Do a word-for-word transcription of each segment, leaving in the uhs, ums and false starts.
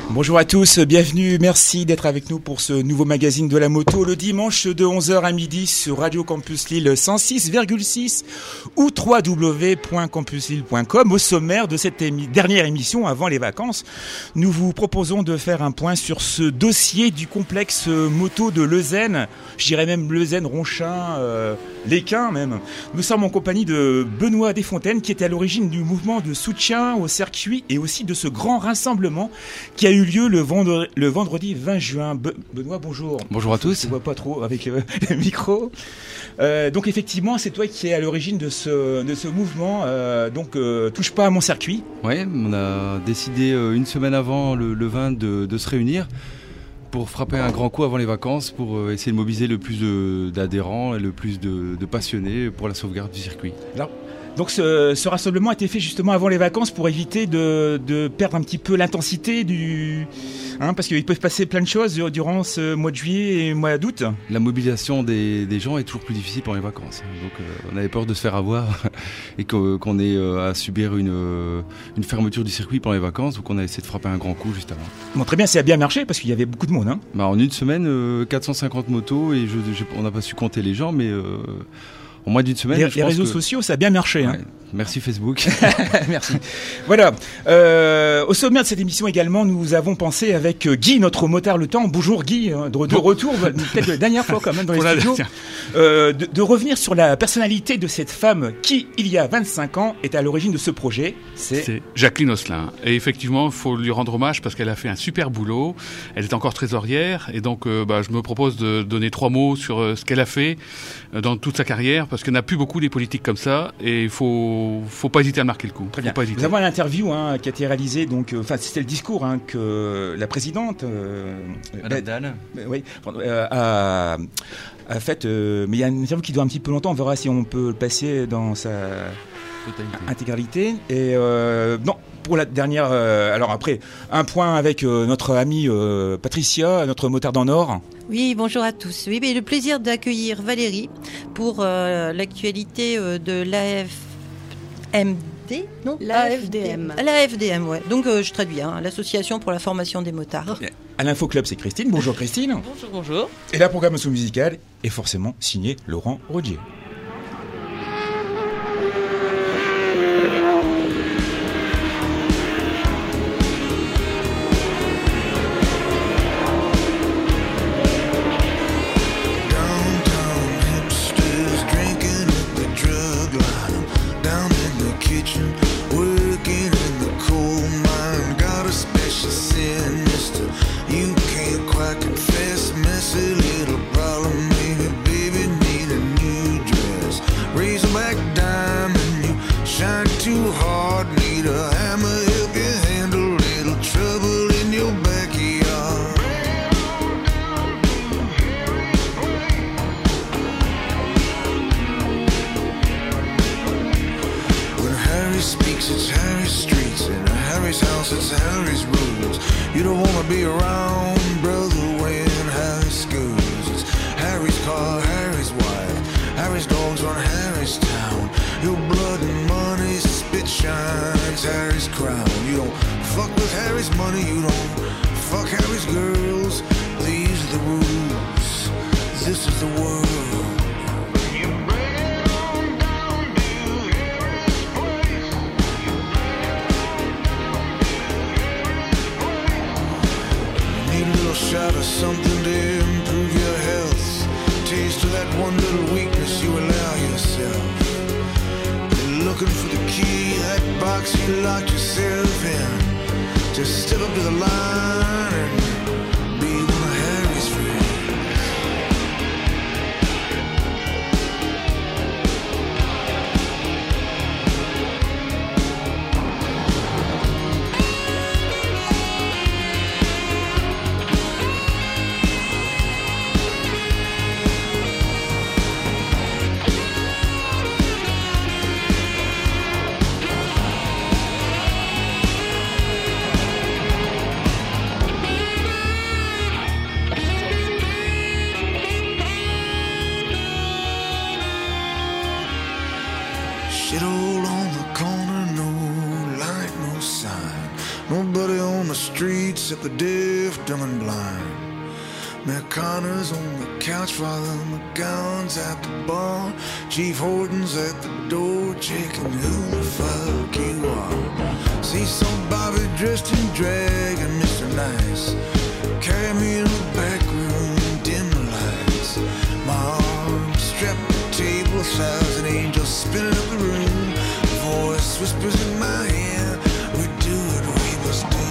Bonjour à tous, bienvenue, merci d'être avec nous pour ce nouveau magazine de la moto le dimanche de onze heures à midi sur Radio Campus Lille cent six virgule six ou w w w point campus lille point com. Au sommaire de cette émi- dernière émission avant les vacances, nous vous proposons de faire un point sur ce dossier du complexe moto de Leuzen, je dirais même Leuzen-Ronchin, euh, Léquin même. Nous sommes en compagnie de Benoît Desfontaines qui était à l'origine du mouvement de soutien au circuit et aussi de ce grand rassemblement qui a eu lieu le vendredi, le vendredi vingt juin. Be- Benoît, bonjour. Bonjour à tous. Je ne vois pas trop avec euh, le micro. Euh, donc effectivement, c'est toi qui es à l'origine de ce, de ce mouvement. Euh, donc euh, touche pas à mon circuit. Oui, on a décidé euh, une semaine avant le, le vingt de, de se réunir pour frapper un grand coup avant les vacances, pour euh, essayer de mobiliser le plus de, d'adhérents et le plus de, de passionnés pour la sauvegarde du circuit. Alors, donc ce, ce rassemblement a été fait justement avant les vacances pour éviter de, de perdre un petit peu l'intensité du... Hein, parce qu'ils peuvent passer plein de choses durant ce mois de juillet et mois d'août. La mobilisation des, des gens est toujours plus difficile pendant les vacances. Donc euh, on avait peur de se faire avoir et que, qu'on ait euh, à subir une, euh, une fermeture du circuit pendant les vacances. Donc on a essayé de frapper un grand coup juste avant. Bon, très bien, ça a bien marché parce qu'il y avait beaucoup de monde. Hein. Bah, en une semaine, euh, quatre cent cinquante motos et je, je, on n'a pas su compter les gens, mais... Euh, En moins d'une semaine, les, je les pense réseaux que... sociaux, ça a bien marché. Ouais. Hein. Merci Facebook. Merci. Voilà. Euh, au sommaire de cette émission également, nous avons pensé avec Guy, notre motard le temps. Bonjour Guy, de, de bon. retour, peut-être la dernière fois quand même dans les studios, euh, de, de revenir sur la personnalité de cette femme qui, il y a vingt-cinq ans, est à l'origine de ce projet. C'est, C'est Jacqueline Osselin. Et effectivement, il faut lui rendre hommage parce qu'elle a fait un super boulot. Elle est encore trésorière et donc euh, bah, je me propose de donner trois mots sur euh, ce qu'elle a fait euh, dans toute sa carrière, parce qu'il n'y en a plus beaucoup des politiques comme ça et il faut, faut pas hésiter à marquer le coup. Très bien. Faut pas hésiter. Nous avons une interview hein, qui a été réalisée, donc, euh, enfin c'était le discours hein, que la présidente, euh, Madame Dalle, euh, oui, euh, a, a fait, euh, mais il y a une interview qui dure un petit peu longtemps, on verra si on peut le passer dans sa totalité. intégralité. Et euh, non. Pour la dernière, euh, alors après, un point avec euh, notre amie euh, Patricia, notre motarde en or. Oui, bonjour à tous. Oui, mais le plaisir d'accueillir Valérie pour euh, l'actualité euh, de l'A F M D, non L'A F D M. L'A F D M, ouais. Donc euh, je traduis, hein, l'Association pour la formation des motards. À l'Info Club, c'est Christine. Bonjour Christine. Bonjour, bonjour. Et la programmation musicale est forcément signée Laurent Rodier. the deaf, dumb and blind. Matt Connor's on the couch, Father McGowan's at the bar, Chief Horton's at the door, checking who the fuck you are. See some Bobby dressed in drag and Mister Nice carry me in the back room, dim the lights. My arms strapped to the table, a thousand angels spinning up the room. A voice whispers in my ear, we do what we must do.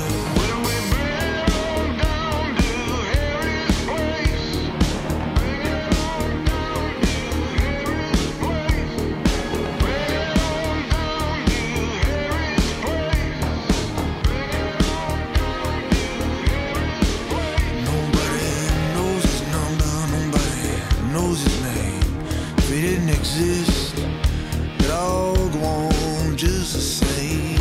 Exist, it all go on just the same.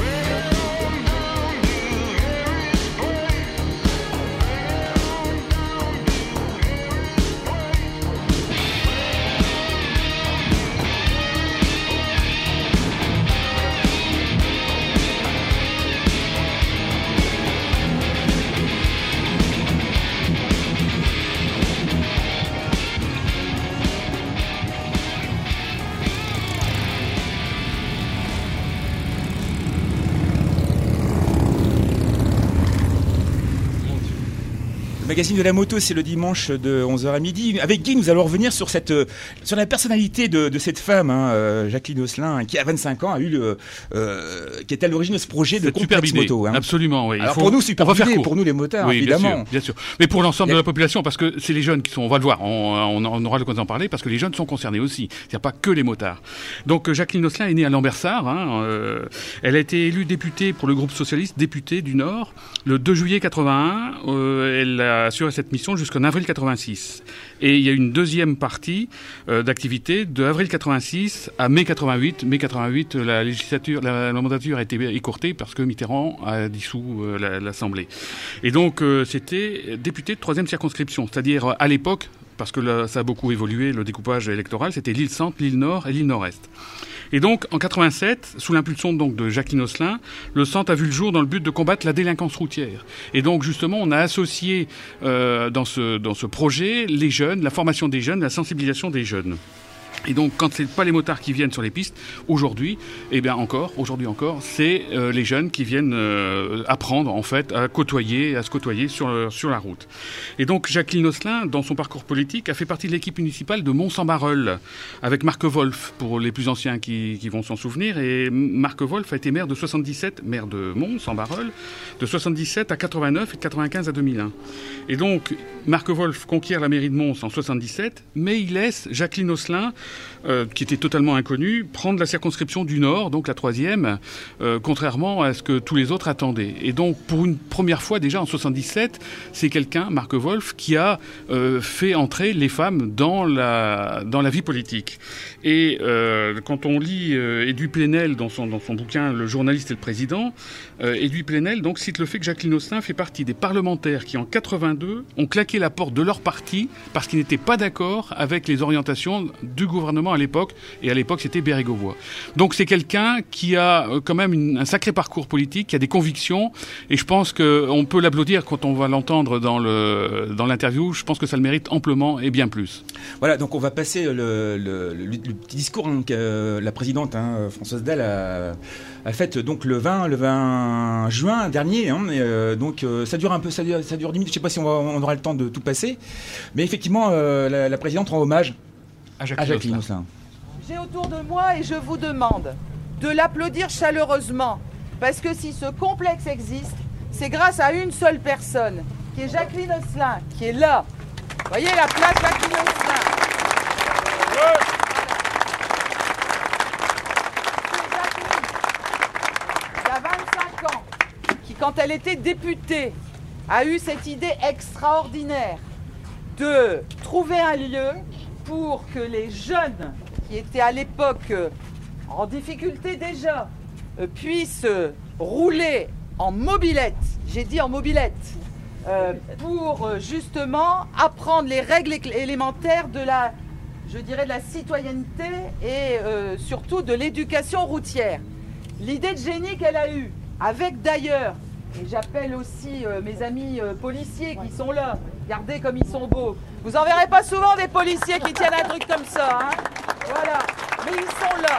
Le magazine de la moto, c'est le dimanche de onze heures à midi. Avec Guy, nous allons revenir sur cette, sur la personnalité de, de cette femme, hein, euh, Jacqueline Osselin, qui à vingt-cinq ans a eu le, euh, qui est à l'origine de ce projet de complexe moto. Hein. Absolument, oui. Alors faut, pour nous, super idée, pour nous les motards, oui, évidemment. Bien sûr, bien sûr. Mais pour l'ensemble a... de la population, parce que c'est les jeunes qui sont, on va le voir, on, on, on aura l'occasion d'en parler, parce que les jeunes sont concernés aussi. Il n'y a pas que les motards. Donc Jacqueline Osselin est née à Lambersart. Hein, euh, elle a été élue députée pour le groupe socialiste, députée du Nord, le deux juillet quatre-vingt-un. Euh, elle a assuré cette mission jusqu'en avril quatre-vingt-six. Et il y a une deuxième partie euh, d'activité de avril quatre-vingt-six à mai quatre-vingt-huit. Mai quatre-vingt-huit, la législature, la, la mandature a été écourtée parce que Mitterrand a dissous euh, la, l'Assemblée. Et donc euh, c'était député de troisième circonscription, c'est-à-dire à l'époque, parce que là, ça a beaucoup évolué, le découpage électoral, c'était l'île Centre, l'île Nord et l'île Nord-Est. Et donc, en quatre-vingt-sept, sous l'impulsion donc de Jacqueline Osselin, le centre a vu le jour dans le but de combattre la délinquance routière. Et donc, justement, on a associé euh, dans ce dans ce projet les jeunes, la formation des jeunes, la sensibilisation des jeunes. Et donc, quand c'est pas les motards qui viennent sur les pistes, aujourd'hui, eh bien encore, aujourd'hui encore, c'est euh, les jeunes qui viennent euh, apprendre en fait à côtoyer, à se côtoyer sur euh, sur la route. Et donc, Jacqueline Osselin, dans son parcours politique, a fait partie de l'équipe municipale de Mont-Saint-Barreul avec Marc Wolf, pour les plus anciens qui, qui vont s'en souvenir. Et Marc Wolf a été maire de soixante-dix-sept, maire de Mont-Saint-Barreul, de soixante-dix-sept à quatre-vingt-neuf et de quatre-vingt-quinze à deux mille un. Et donc, Marc Wolf conquiert la mairie de Mons en soixante-dix-sept, mais il laisse Jacqueline Osselin, Euh, qui était totalement inconnu, prendre la circonscription du Nord, donc la troisième, euh, contrairement à ce que tous les autres attendaient. Et donc, pour une première fois, déjà en soixante-dix-sept, c'est quelqu'un, Marc Wolf, qui a euh, fait entrer les femmes dans la, dans la vie politique. Et euh, quand on lit euh, Edoui Plenel dans son, dans son bouquin « Le journaliste et le président », euh, Edoui Plenel donc, cite le fait que Jacqueline Osselin fait partie des parlementaires qui, en quatre-vingt-deux, ont claqué la porte de leur parti parce qu'ils n'étaient pas d'accord avec les orientations du gouvernement à l'époque, et à l'époque c'était Bérégovoy. Donc c'est quelqu'un qui a quand même une, un sacré parcours politique, qui a des convictions, et je pense qu'on peut l'applaudir quand on va l'entendre dans, le, dans l'interview. Je pense que ça le mérite amplement et bien plus. Voilà, donc on va passer le, le, le, le petit discours hein, que la présidente hein, Françoise Dalle a, a fait donc le vingt, le vingt juin dernier. Hein, et, euh, donc euh, ça dure un peu, ça dure, ça dure dix minutes. Je ne sais pas si on, va, on aura le temps de tout passer, mais effectivement euh, la, la présidente rend hommage à Jacqueline Osselin. J'ai autour de moi et je vous demande de l'applaudir chaleureusement, parce que si ce complexe existe, c'est grâce à une seule personne, qui est Jacqueline Osselin, qui est là. Vous voyez la place Jacqueline Osselin. Ouais. C'est Jacqueline, il y a vingt-cinq ans, qui quand elle était députée, a eu cette idée extraordinaire de trouver un lieu pour que les jeunes qui étaient à l'époque euh, en difficulté déjà euh, puissent euh, rouler en mobilette, j'ai dit en mobilette, euh, pour euh, justement apprendre les règles élémentaires de la, je dirais, de la citoyenneté et euh, surtout de l'éducation routière. L'idée de génie qu'elle a eue, avec d'ailleurs Et j'appelle aussi euh, mes amis euh, policiers qui sont là. Regardez comme ils sont beaux. Vous en verrez pas souvent des policiers qui tiennent un truc comme ça. Hein. Voilà. Mais ils sont là.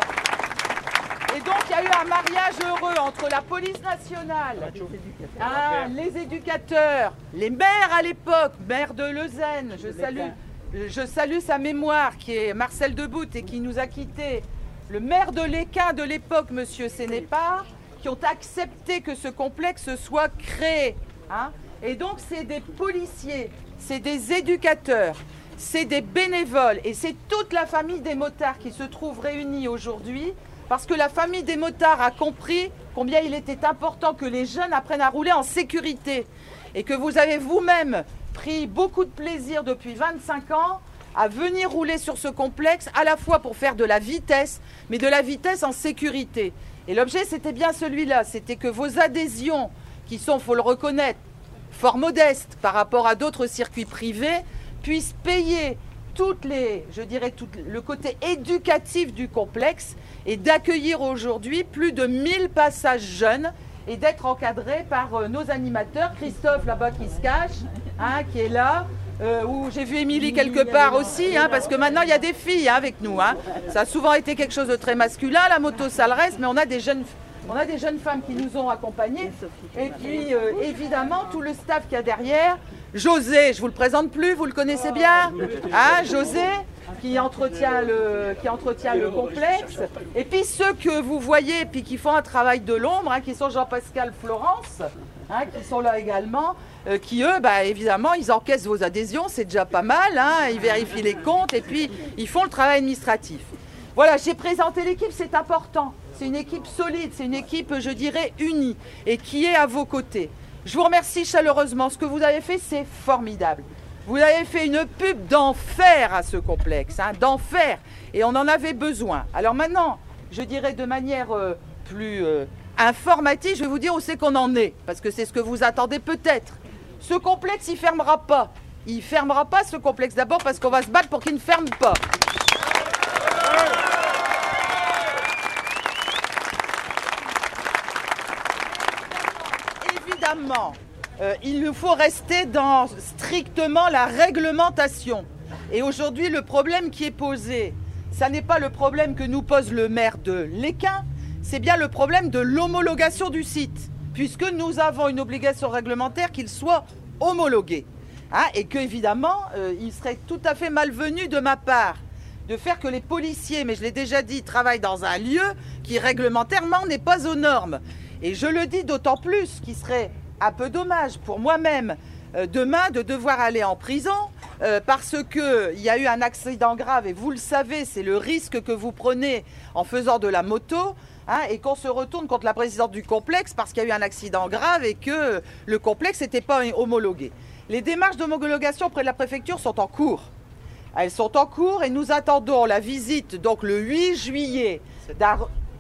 Et donc il y a eu un mariage heureux entre la police nationale, hein, les éducateurs, les maires à l'époque, maire de Leuzen, je salue, je salue sa mémoire qui est Marcel Debout et qui nous a quittés, le maire de l'Équin de l'époque, monsieur Sénépard, qui ont accepté que ce complexe soit créé. Hein. Et donc c'est des policiers, c'est des éducateurs, c'est des bénévoles et c'est toute la famille des motards qui se trouve réunie aujourd'hui. Parce que la famille des motards a compris combien il était important que les jeunes apprennent à rouler en sécurité. Et que vous avez vous-même pris beaucoup de plaisir depuis vingt-cinq ans à venir rouler sur ce complexe, à la fois pour faire de la vitesse, mais de la vitesse en sécurité. Et l'objet, c'était bien celui-là. C'était que vos adhésions, qui sont, il faut le reconnaître, fort modestes par rapport à d'autres circuits privés, puissent payer toutes les, je dirais, tout le côté éducatif du complexe et d'accueillir aujourd'hui plus de mille passages jeunes et d'être encadrés par euh, nos animateurs. Christophe là-bas qui se cache, hein, qui est là, euh, où j'ai vu Émilie quelque part aussi, hein, parce que maintenant il y a des filles hein, avec nous. Hein. Ça a souvent été quelque chose de très masculin, la moto ça le reste, mais on a des jeunes On a des jeunes femmes qui nous ont accompagnés. Et puis, euh, évidemment, tout le staff qu'il y a derrière. José, je ne vous le présente plus, vous le connaissez bien. Hein, José, qui entretient, le, qui entretient le complexe. Et puis, ceux que vous voyez, puis qui font un travail de l'ombre, hein, qui sont Jean-Pascal Florence, hein, qui sont là également, euh, qui, eux, bah, évidemment, ils encaissent vos adhésions, c'est déjà pas mal. Hein, ils vérifient les comptes et puis, ils font le travail administratif. Voilà, j'ai présenté l'équipe, c'est important. C'est une équipe solide, c'est une équipe, je dirais, unie et qui est à vos côtés. Je vous remercie chaleureusement. Ce que vous avez fait, c'est formidable. Vous avez fait une pub d'enfer à ce complexe, hein, d'enfer. Et on en avait besoin. Alors maintenant, je dirais de manière euh, plus euh, informative, je vais vous dire où c'est qu'on en est. Parce que c'est ce que vous attendez peut-être. Ce complexe, il ne fermera pas. Il ne fermera pas ce complexe. D'abord parce qu'on va se battre pour qu'il ne ferme pas. Évidemment, euh, il nous faut rester dans strictement la réglementation. Et aujourd'hui, le problème qui est posé, ça n'est pas le problème que nous pose le maire de l'Équin, c'est bien le problème de l'homologation du site, puisque nous avons une obligation réglementaire qu'il soit homologué. Hein, et que, évidemment, euh, il serait tout à fait malvenu de ma part de faire que les policiers, mais je l'ai déjà dit, travaillent dans un lieu qui réglementairement n'est pas aux normes. Et je le dis d'autant plus qu'il serait un peu dommage pour moi-même euh, demain de devoir aller en prison euh, parce qu'il y a eu un accident grave et vous le savez, c'est le risque que vous prenez en faisant de la moto hein, et qu'on se retourne contre la présidente du complexe parce qu'il y a eu un accident grave et que le complexe n'était pas homologué. Les démarches d'homologation auprès de la préfecture sont en cours. Elles sont en cours et nous attendons la visite donc le huit juillet d'un...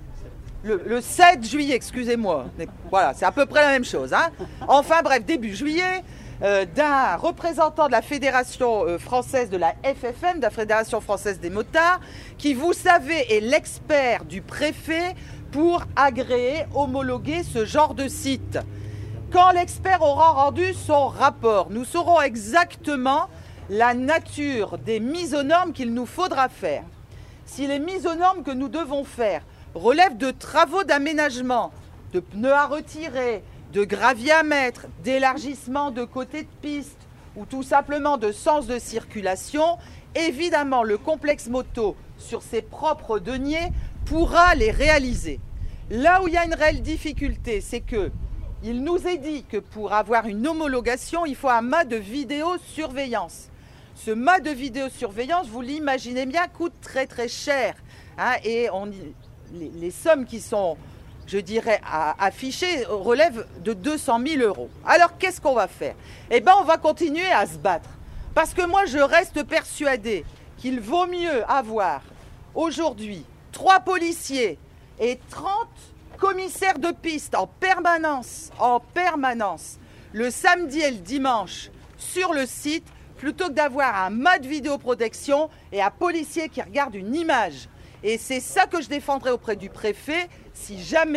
Le, le sept juillet, excusez-moi. Voilà, c'est à peu près la même chose. Hein. Enfin bref, début juillet, euh, d'un représentant de la Fédération euh, française de la F F M, de la Fédération française des motards, qui, vous savez, est l'expert du préfet pour agréer, homologuer ce genre de site. Quand l'expert aura rendu son rapport, nous saurons exactement la nature des mises aux normes qu'il nous faudra faire. Si les mises aux normes que nous devons faire relève de travaux d'aménagement, de pneus à retirer, de gravier à mettre, d'élargissement de côté de piste ou tout simplement de sens de circulation, évidemment le complexe moto sur ses propres deniers pourra les réaliser. Là où il y a une réelle difficulté, c'est que il nous est dit que pour avoir une homologation, il faut un mât de vidéosurveillance. Ce mât de vidéosurveillance, vous l'imaginez bien, coûte très très cher. Hein, et on Les, les sommes qui sont, je dirais, à, affichées relèvent de deux cent mille euros. Alors, qu'est-ce qu'on va faire? Eh bien, on va continuer à se battre. Parce que moi, je reste persuadée qu'il vaut mieux avoir aujourd'hui trois policiers et trente commissaires de piste en permanence, en permanence, le samedi et le dimanche sur le site, plutôt que d'avoir un mode vidéoprotection et un policier qui regarde une image. Et c'est ça que je défendrai auprès du préfet si jamais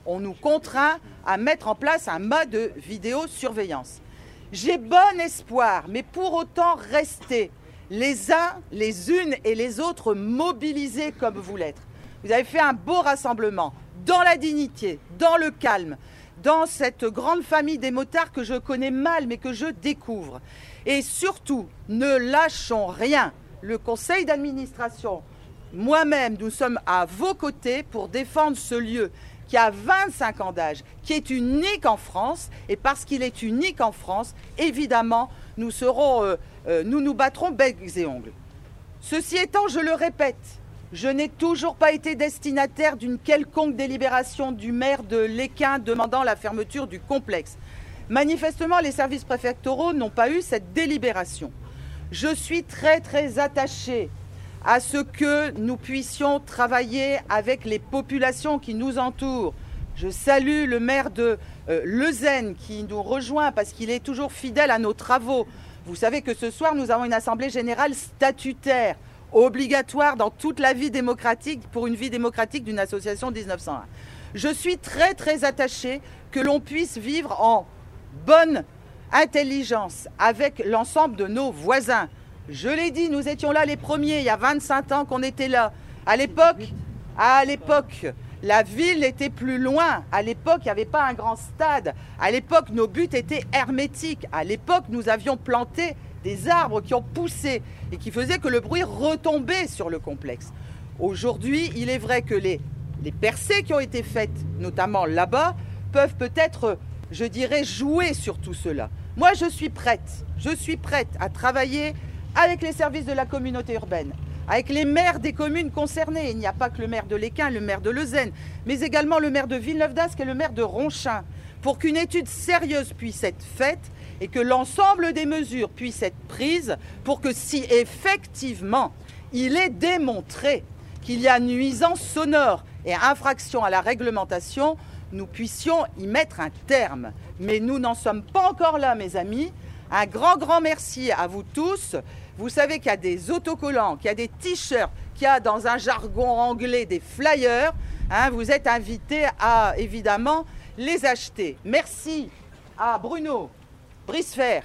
on nous contraint à mettre en place un mode de vidéosurveillance. J'ai bon espoir, mais pour autant rester les uns, les unes et les autres mobilisés comme vous l'êtes. Vous avez fait un beau rassemblement, dans la dignité, dans le calme, dans cette grande famille des motards que je connais mal, mais que je découvre. Et surtout, ne lâchons rien. Le conseil d'administration, moi-même, nous sommes à vos côtés pour défendre ce lieu qui a vingt-cinq ans d'âge, qui est unique en France. Et parce qu'il est unique en France, évidemment, nous serons, euh, euh, nous nous battrons becs et ongles. Ceci étant, je le répète, je n'ai toujours pas été destinataire d'une quelconque délibération du maire de Lesquin demandant la fermeture du complexe. Manifestement, les services préfectoraux n'ont pas eu cette délibération. Je suis très très attachée à ce que nous puissions travailler avec les populations qui nous entourent. Je salue le maire de euh, Leuzen qui nous rejoint parce qu'il est toujours fidèle à nos travaux. Vous savez que ce soir, nous avons une assemblée générale statutaire, obligatoire dans toute la vie démocratique, pour une vie démocratique d'une association dix-neuf cent un. Je suis très très attachée que l'on puisse vivre en bonne intelligence avec l'ensemble de nos voisins. Je l'ai dit, nous étions là les premiers, il y a vingt-cinq ans qu'on était là. À l'époque, à l'époque, la ville était plus loin. À l'époque, il n'y avait pas un grand stade. À l'époque, nos buts étaient hermétiques. À l'époque, nous avions planté des arbres qui ont poussé et qui faisaient que le bruit retombait sur le complexe. Aujourd'hui, il est vrai que les, les percées qui ont été faites, notamment là-bas, peuvent peut-être, je dirais, jouer sur tout cela. Moi, je suis prête. Je suis prête à travailler avec les services de la communauté urbaine, avec les maires des communes concernées. Il n'y a pas que le maire de Lesquin, le maire de Leuzen, mais également le maire de Villeneuve-d'Ascq et le maire de Ronchin, pour qu'une étude sérieuse puisse être faite et que l'ensemble des mesures puissent être prises pour que si effectivement il est démontré qu'il y a nuisance sonore et infraction à la réglementation, nous puissions y mettre un terme. Mais nous n'en sommes pas encore là, mes amis. Un grand, grand merci à vous tous. Vous savez qu'il y a des autocollants, qu'il y a des t-shirts, qu'il y a dans un jargon anglais des flyers. Hein, vous êtes invités à, évidemment, les acheter. Merci à Bruno Bricefer,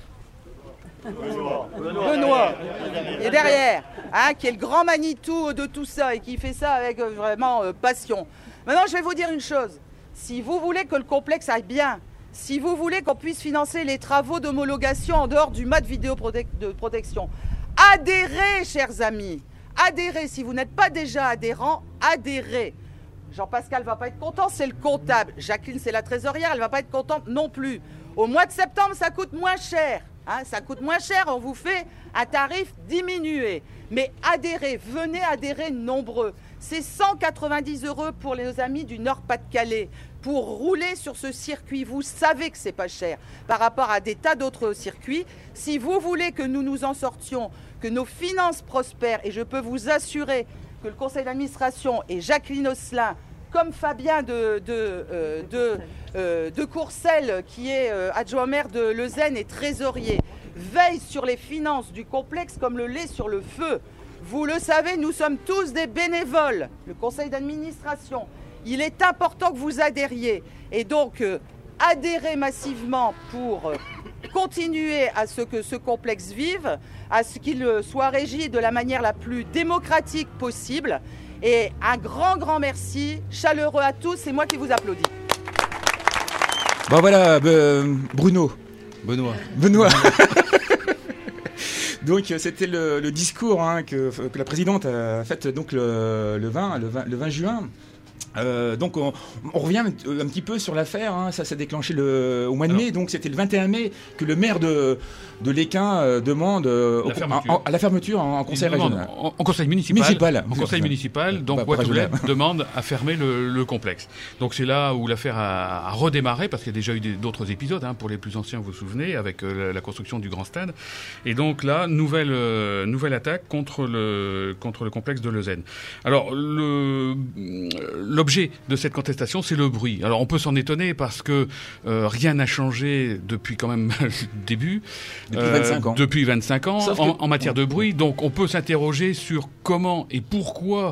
Benoît, Benoît qui est derrière, hein, qui est le grand Manitou de tout ça et qui fait ça avec euh, vraiment euh, passion. Maintenant, je vais vous dire une chose. Si vous voulez que le complexe aille bien, si vous voulez qu'on puisse financer les travaux d'homologation en dehors du mode vidéo de protection, adhérez, chers amis, adhérez. Si vous n'êtes pas déjà adhérent, adhérez. Jean-Pascal ne va pas être content, c'est le comptable. Jacqueline, c'est la trésorière, elle ne va pas être contente non plus. Au mois de septembre, ça coûte moins cher. Hein, ça coûte moins cher, on vous fait un tarif diminué. Mais adhérez, venez adhérer nombreux. C'est cent quatre-vingt-dix euros pour les amis du Nord-Pas-de-Calais. Pour rouler sur ce circuit, vous savez que c'est pas cher par rapport à des tas d'autres circuits. Si vous voulez que nous nous en sortions, que nos finances prospèrent, et je peux vous assurer que le conseil d'administration et Jacqueline Osselin, comme Fabien de, de, euh, de, euh, de Courcelles, qui est euh, adjoint maire de Leuzen et trésorier, veillent sur les finances du complexe comme le lait sur le feu. Vous le savez, nous sommes tous des bénévoles, le conseil d'administration. Il est important que vous adhériez. Et donc, euh, adhérez massivement pour euh, continuer à ce que ce complexe vive, à ce qu'il euh, soit régi de la manière la plus démocratique possible. Et un grand, grand merci, chaleureux à tous. C'est moi qui vous applaudis. Bon voilà, euh, Bruno. Benoît. Benoît. Donc c'était le, le discours hein, que, que la présidente a fait donc le, le, vingt, le, vingt, le vingt juin. Euh, donc on, on revient un, un petit peu sur l'affaire, hein. Ça s'est déclenché le, au mois de Alors, mai, donc c'était le vingt et un mai que le maire de, de Lesquin euh, demande euh, au, en, en, à la fermeture en, en conseil régional. En, en conseil municipal, municipal en conseil municipal, donc Poitou-Lez demande à fermer le, le complexe. Donc c'est là où l'affaire a, a redémarré, parce qu'il y a déjà eu des, d'autres épisodes, hein, pour les plus anciens, vous vous souvenez, avec euh, la, la construction du grand stade. Et donc là, nouvelle, euh, nouvelle attaque contre le, contre le complexe de Leuzen. Alors, le, le l'objet de cette contestation, c'est le bruit. Alors on peut s'en étonner parce que euh, rien n'a changé depuis quand même le début. Depuis euh, vingt-cinq ans. Depuis vingt-cinq ans en, que... en matière de bruit. Donc on peut s'interroger sur comment et pourquoi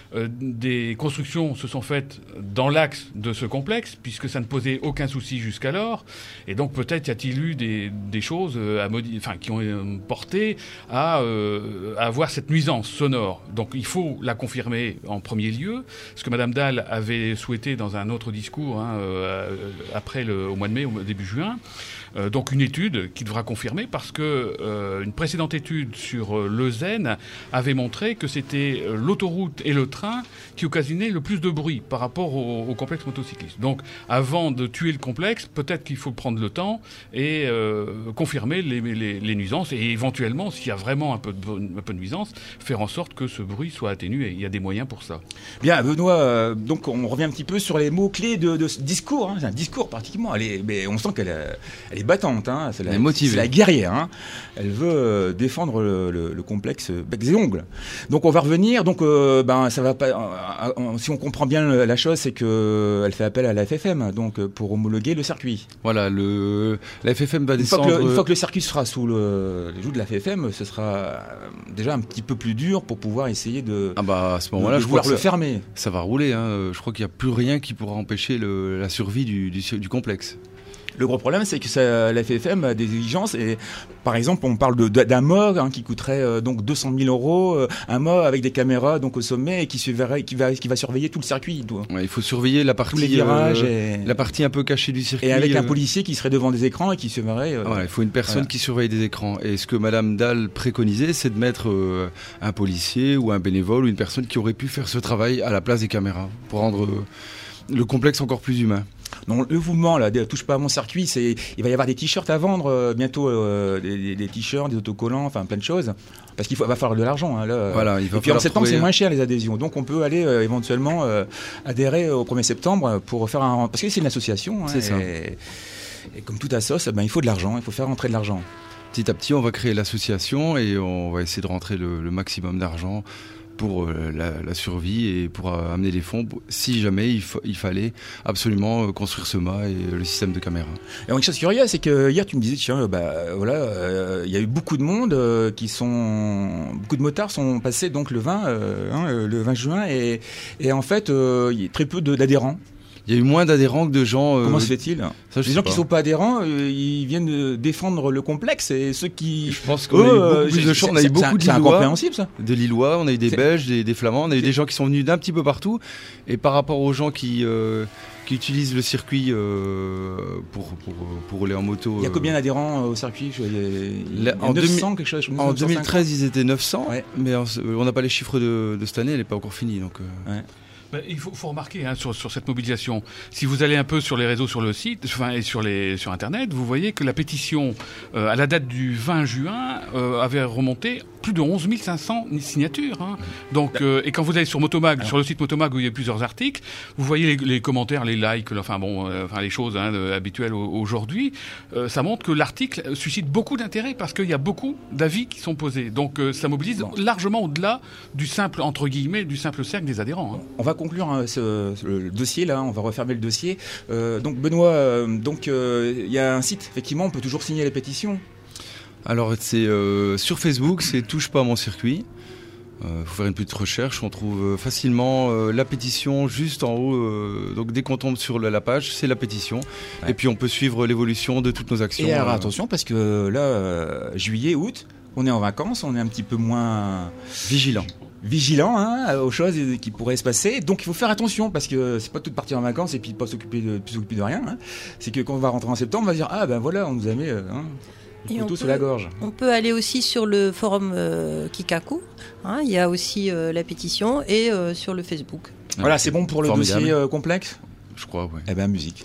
euh, des constructions se sont faites dans l'axe de ce complexe, puisque ça ne posait aucun souci jusqu'alors. Et donc peut-être y a-t-il eu des, des choses euh, à modi- enfin, qui ont euh, porté à, euh, à avoir cette nuisance sonore. Donc il faut la confirmer en premier lieu, ce que Madame Dalle avait souhaité dans un autre discours hein, euh, après le, au mois de mai, au début juin. Euh, donc une étude qui devra confirmer parce que euh, une précédente étude sur euh, Leuzen avait montré que c'était euh, l'autoroute et le train qui occasionnaient le plus de bruit par rapport au, au complexe motocycliste. Donc avant de tuer le complexe, peut-être qu'il faut prendre le temps et euh, confirmer les, les, les nuisances et éventuellement, s'il y a vraiment un peu, de, un peu de nuisance, faire en sorte que ce bruit soit atténué. Il y a des moyens pour ça. Bien, Benoît, euh, donc on revient un petit peu sur les mots-clés de, de ce discours. Hein. C'est un discours pratiquement. Elle est, mais on sent qu'elle est, elle est battante. Hein. C'est, la, elle est motivée. C'est la guerrière. Hein. Elle veut euh, défendre le, le, le complexe bec et ongles. Donc on va revenir. Donc euh, ben ça va pas. Euh, euh, si on comprend bien la chose, c'est que elle fait appel à la F F M donc pour homologuer le circuit. Voilà, le la F F M va une descendre. Fois que le, une fois que le circuit sera sous le, les joues de la F F M, ce sera déjà un petit peu plus dur pour pouvoir essayer de. Ah bah à ce moment-là, de je crois que le ça, fermer. Ça va rouler. Hein. Je crois qu'il n'y a plus rien qui pourra empêcher le, la survie du, du, du complexe. Le gros problème, c'est que ça, la F F M a des exigences. Et, par exemple, on parle de, d'un M O hein, qui coûterait euh, donc deux cent mille euros, euh, un M O avec des caméras donc au sommet et qui, surveillerait, qui, va, qui va surveiller tout le circuit. Tout. Ouais, il faut surveiller la partie, tous les virages euh, et... la partie un peu cachée du circuit. Et avec euh... un policier qui serait devant des écrans et qui surveillerait. Euh... Voilà, il faut une personne voilà. qui surveille des écrans. Et ce que Madame Dalle préconisait, c'est de mettre euh, un policier ou un bénévole ou une personne qui aurait pu faire ce travail à la place des caméras pour rendre euh, le complexe encore plus humain. Donc le mouvement là, touche pas à mon circuit, c'est il va y avoir des t-shirts à vendre euh, bientôt, euh, des, des, des t-shirts, des autocollants, enfin plein de choses, parce qu'il faut, va falloir de l'argent. Hein, là. Voilà, il va et puis en septembre trouver... c'est moins cher les adhésions, donc on peut aller euh, éventuellement euh, adhérer au premier septembre pour faire un, parce que c'est une association. Hein, c'est ça. Et, et comme tout assos, ben il faut de l'argent, il faut faire rentrer de l'argent. Petit à petit, on va créer l'association et on va essayer de rentrer le, le maximum d'argent pour euh, la, la survie et pour euh, amener les fonds si jamais il, fa- il fallait absolument euh, construire ce mât et euh, le système de caméra. Et une chose curieuse, c'est que hier tu me disais tiens bah voilà euh, il y a eu beaucoup de monde euh, qui sont beaucoup de motards sont passés donc le vingt euh, hein, le vingt juin et et en fait euh, il y a très peu de, d'adhérents. Il y a eu moins d'adhérents que de gens. Euh, Comment se fait-il ça, Les gens pas. qui ne sont pas adhérents, euh, ils viennent défendre le complexe et ceux qui. Je pense qu'on a eu beaucoup plus de gens. On a eu beaucoup de Lillois. C'est incompréhensible ça. De Lillois, on a eu des c'est... Belges, des, des Flamands, on a eu des gens qui sont venus d'un petit peu partout. Et par rapport aux gens qui, euh, qui utilisent le circuit euh, pour, pour, pour rouler en moto. Il y a combien d'adhérents au circuit il y a, il y a en neuf cents, quelque chose. En deux mille treize, ils étaient neuf cents, ouais. Mais on n'a pas les chiffres de, de cette année, elle n'est pas encore finie. Donc, euh... ouais. Ben, il faut, faut remarquer hein, sur, sur cette mobilisation, si vous allez un peu sur les réseaux, sur le site, enfin, et sur, les, sur Internet, vous voyez que la pétition, euh, à la date du vingt juin, euh, avait remonté plus de onze mille cinq cents signatures. Hein. Donc, euh, et quand vous allez sur Motomag, Alors. sur le site Motomag où il y a plusieurs articles, vous voyez les, les commentaires, les likes, enfin bon, euh, enfin les choses hein, de, habituelles aujourd'hui. Euh, ça montre que l'article suscite beaucoup d'intérêt parce qu'il y a beaucoup d'avis qui sont posés. Donc, euh, ça mobilise bon. largement au-delà du simple entre guillemets, du simple cercle des adhérents. Hein. On va conclure hein, ce, ce, le dossier là, on va refermer le dossier. Euh, donc Benoît, euh, donc il euh, y a un site, effectivement, on peut toujours signer les pétitions. Alors c'est euh, sur Facebook, c'est Touche pas à mon circuit. Il euh, faut faire une petite recherche, on trouve euh, facilement euh, la pétition juste en haut. Euh, donc dès qu'on tombe sur la, la page, c'est la pétition. Ouais. Et puis on peut suivre l'évolution de toutes nos actions. Et alors euh... attention parce que là, euh, juillet, août, on est en vacances, on est un petit peu moins vigilant. Vigilant hein, aux choses qui pourraient se passer. Donc il faut faire attention parce que c'est pas tout de partir en vacances et puis pas s'occuper de, plus s'occuper de rien. Hein. C'est que quand on va rentrer en septembre, on va dire ah ben voilà, on nous a mis hein, le couteau sous la gorge. On peut aller aussi sur le forum euh, Kikaku. Hein, il y a aussi euh, la pétition et euh, sur le Facebook. Voilà, c'est bon pour le Formidable. dossier euh, complexe. Je crois, oui. Eh ben musique.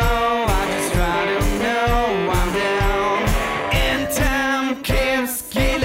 Keeps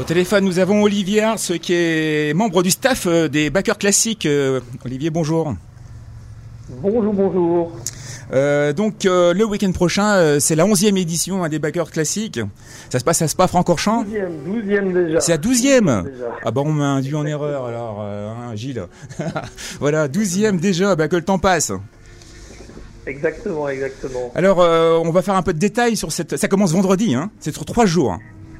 Au téléphone, nous avons Olivier Ars, qui est membre du staff des backers classiques. Euh, Olivier, bonjour. Bonjour, bonjour. Euh, donc euh, le week-end prochain, euh, c'est la onzième édition hein, des backers classiques. Ça se passe à Spa-Francorchamps. douzième, douzième déjà. C'est à douzième. Déjà. Ah bah on m'a induit en erreur alors, euh, hein, Gilles. Voilà, douzième déjà, bah que le temps passe. Exactement, exactement. Alors euh, on va faire un peu de détails sur cette... Ça commence vendredi, hein. C'est sur trois jours.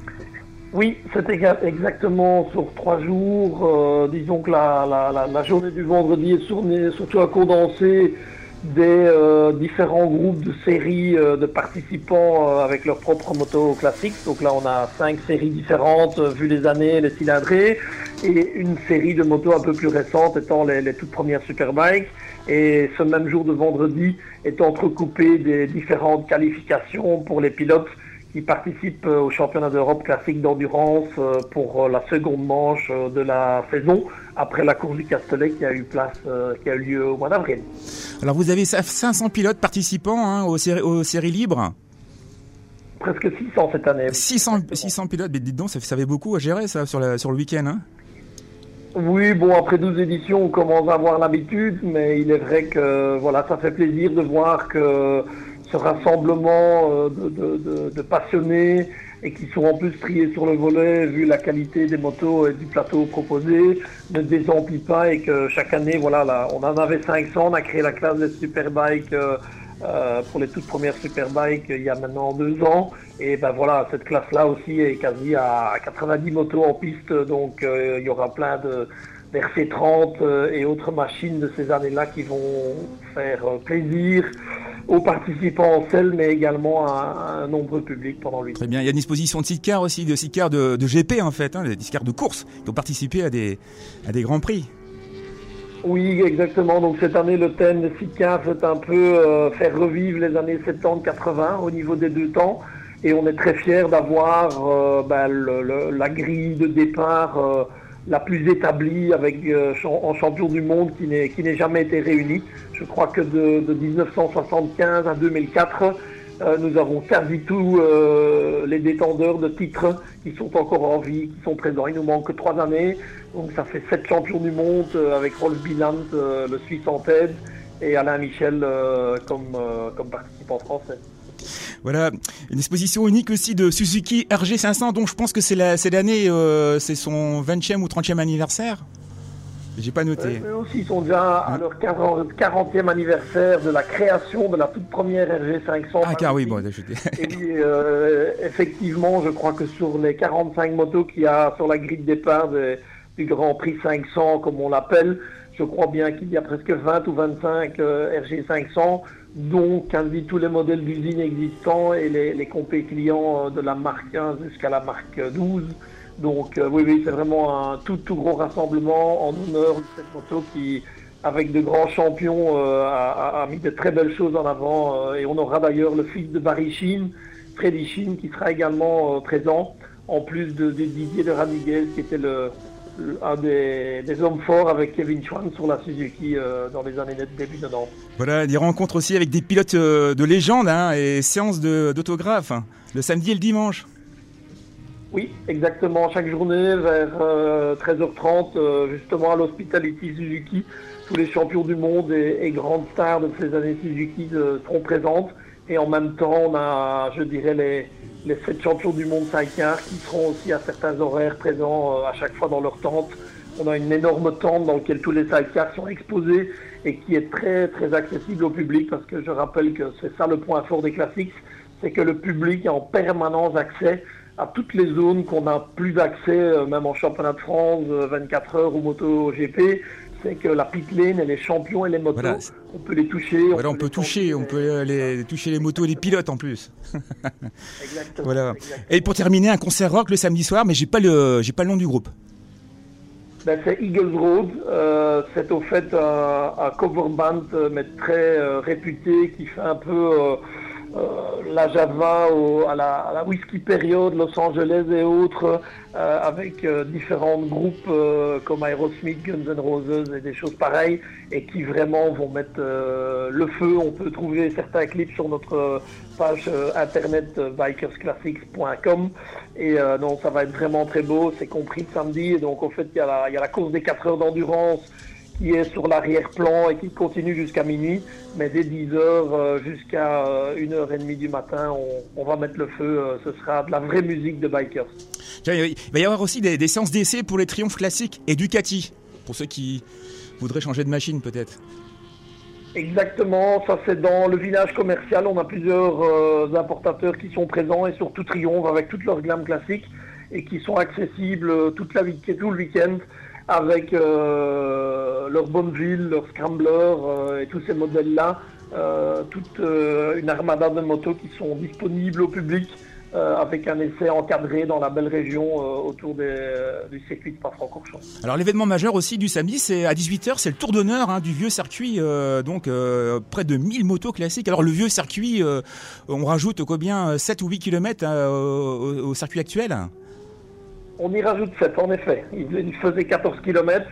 Oui, c'est éga- exactement sur trois jours. Euh, disons que la, la, la, la journée du vendredi est tournée, surtout à condenser des euh, différents groupes de séries euh, de participants euh, avec leur propre moto classique. Donc là, on a cinq séries différentes, euh, vu les années, les cylindrées, et une série de motos un peu plus récentes étant les, les toutes premières Superbikes. Et ce même jour de vendredi est entrecoupé des différentes qualifications pour les pilotes qui participent au championnat d'Europe classique d'endurance pour la seconde manche de la saison, après la course du Castellet qui a eu place, qui a eu lieu au mois d'avril. Alors vous avez cinq cents pilotes participants hein, aux, séries, aux séries libres. Presque six cents cette année. six cents, six cents pilotes, mais dites donc, ça, ça fait beaucoup à gérer ça sur, la, sur le week-end. Hein. Oui, bon, après douze éditions, on commence à avoir l'habitude, mais il est vrai que voilà, ça fait plaisir de voir que ce rassemblement de, de, de, de passionnés et qui sont en plus triés sur le volet, vu la qualité des motos et du plateau proposé, ne désemplit pas et que chaque année, voilà, là, on en avait cinq cents, on a créé la classe des Superbikes euh, euh, pour les toutes premières Superbikes il y a maintenant deux ans. Et ben voilà, cette classe-là aussi est quasi à quatre-vingt-dix motos en piste, donc euh, il y aura plein de R C trente euh, et autres machines de ces années-là qui vont faire euh, plaisir aux participants en selle, mais également à un nombreux public pendant l'huit. Très bien, il y a une exposition de sidecars aussi, de sidecars de, de G P en fait, hein, des sidecars de course, qui ont participé à des, à des grands prix. Oui, exactement. Donc cette année, le thème des sidecars, c'est un peu euh, faire revivre les années soixante-dix quatre-vingts au niveau des deux temps. Et on est très fiers d'avoir euh, ben, le, le, la grille de départ euh, la plus établie avec euh, en champion du monde qui n'est qui n'est jamais été réunie. Je crois que de, de dix-neuf cent soixante-quinze à deux mille quatre, euh, nous avons quasi tous euh, les détenteurs de titres qui sont encore en vie, qui sont présents. Il nous manque que trois années, donc ça fait sept champions du monde euh, avec Rolf Biland, euh, le Suisse en tête, et Alain Michel euh, comme, euh, comme participant français. Voilà, une exposition unique aussi de Suzuki R G cinq cents, dont je pense que c'est, la, c'est l'année, euh, c'est son vingtième ou trentième anniversaire. J'ai pas noté. Euh, eux aussi, ils sont déjà à leur quarantième anniversaire de la création de la toute première R G cinq cents. Ah, car oui, bon, et puis, euh, effectivement, je crois que sur les quarante-cinq motos qu'il y a sur la grille de départ de, du Grand Prix cinq cents, comme on l'appelle, je crois bien qu'il y a presque vingt ou vingt-cinq euh, R G cinq cents, dont quasi tous les modèles d'usine existants et les, les compés clients de la marque un jusqu'à la marque douze. Donc euh, oui, oui, c'est vraiment un tout, tout gros rassemblement en honneur de cette moto qui, avec de grands champions, euh, a, a mis de très belles choses en avant. Euh, et on aura d'ailleurs le fils de Barry Sheen, Freddy Sheen, qui sera également euh, présent, en plus de, de Didier de Radiguez, qui était le, le, un des, des hommes forts avec Kevin Schwann sur la Suzuki euh, dans les années début quatre-vingt-dix. Voilà, des rencontres aussi avec des pilotes euh, de légende hein, et séances de, d'autographes, hein, le samedi et le dimanche. Oui, exactement. Chaque journée, vers euh, treize heures trente, euh, justement à l'Hospitality Suzuki, tous les champions du monde et, et grandes stars de ces années Suzuki euh, seront présentes. Et en même temps, on a, je dirais, les, les sept champions du monde sidecar qui seront aussi à certains horaires présents euh, à chaque fois dans leur tente. On a une énorme tente dans laquelle tous les sidecars sont exposés et qui est très, très accessible au public parce que je rappelle que c'est ça le point fort des classiques, c'est que le public a en permanence accès à toutes les zones qu'on n'a plus accès, euh, même en championnat de France, euh, vingt-quatre heures ou moto G P, c'est que la pit lane et les champions et les motos, voilà. On peut les toucher. Voilà, on, on peut, peut toucher, on peut les, toucher les motos et les pilotes en plus. Exactement. Voilà. Exactement. Et pour terminer, un concert rock le samedi soir, mais j'ai pas le, j'ai pas le nom du groupe. Ben, c'est Eagles Road, euh, c'est au fait un, un cover band mais très euh, réputé qui fait un peu euh, euh, la Java au, à, la, à la Whisky Period, Los Angeles et autres, euh, avec euh, différents groupes euh, comme Aerosmith, Guns N' Roses et des choses pareilles, et qui vraiment vont mettre euh, le feu. On peut trouver certains clips sur notre page euh, internet euh, bikers classics point com, et euh, donc ça va être vraiment très beau. C'est compris le samedi, et donc en fait il y a la, il y a la course des quatre heures d'endurance qui est sur l'arrière-plan et qui continue jusqu'à minuit, mais dès dix heures euh, jusqu'à euh, une heure trente du matin, on, on va mettre le feu. Euh, ce sera de la vraie musique de bikers. Il va y avoir aussi des, des séances d'essai pour les triomphes classiques et Ducati, pour ceux qui voudraient changer de machine peut-être. Exactement, ça c'est dans le village commercial. On a plusieurs euh, importateurs qui sont présents, et surtout Triomphe avec toutes leurs glam classiques, et qui sont accessibles toute la week- tout le week-end, avec euh, leur Bonneville, leur Scrambler euh, et tous ces modèles-là, euh, toute euh, une armada de motos qui sont disponibles au public, euh, avec un essai encadré dans la belle région euh, autour des, euh, du circuit de Spa-Francorchamps. Alors l'événement majeur aussi du samedi, c'est à dix-huit heures, c'est le tour d'honneur hein, du vieux circuit, euh, donc euh, près de mille motos classiques. Alors le vieux circuit, euh, on rajoute combien, sept ou huit kilomètres hein, au, au circuit actuel? On y rajoute sept, en effet. Il faisait quatorze kilomètres.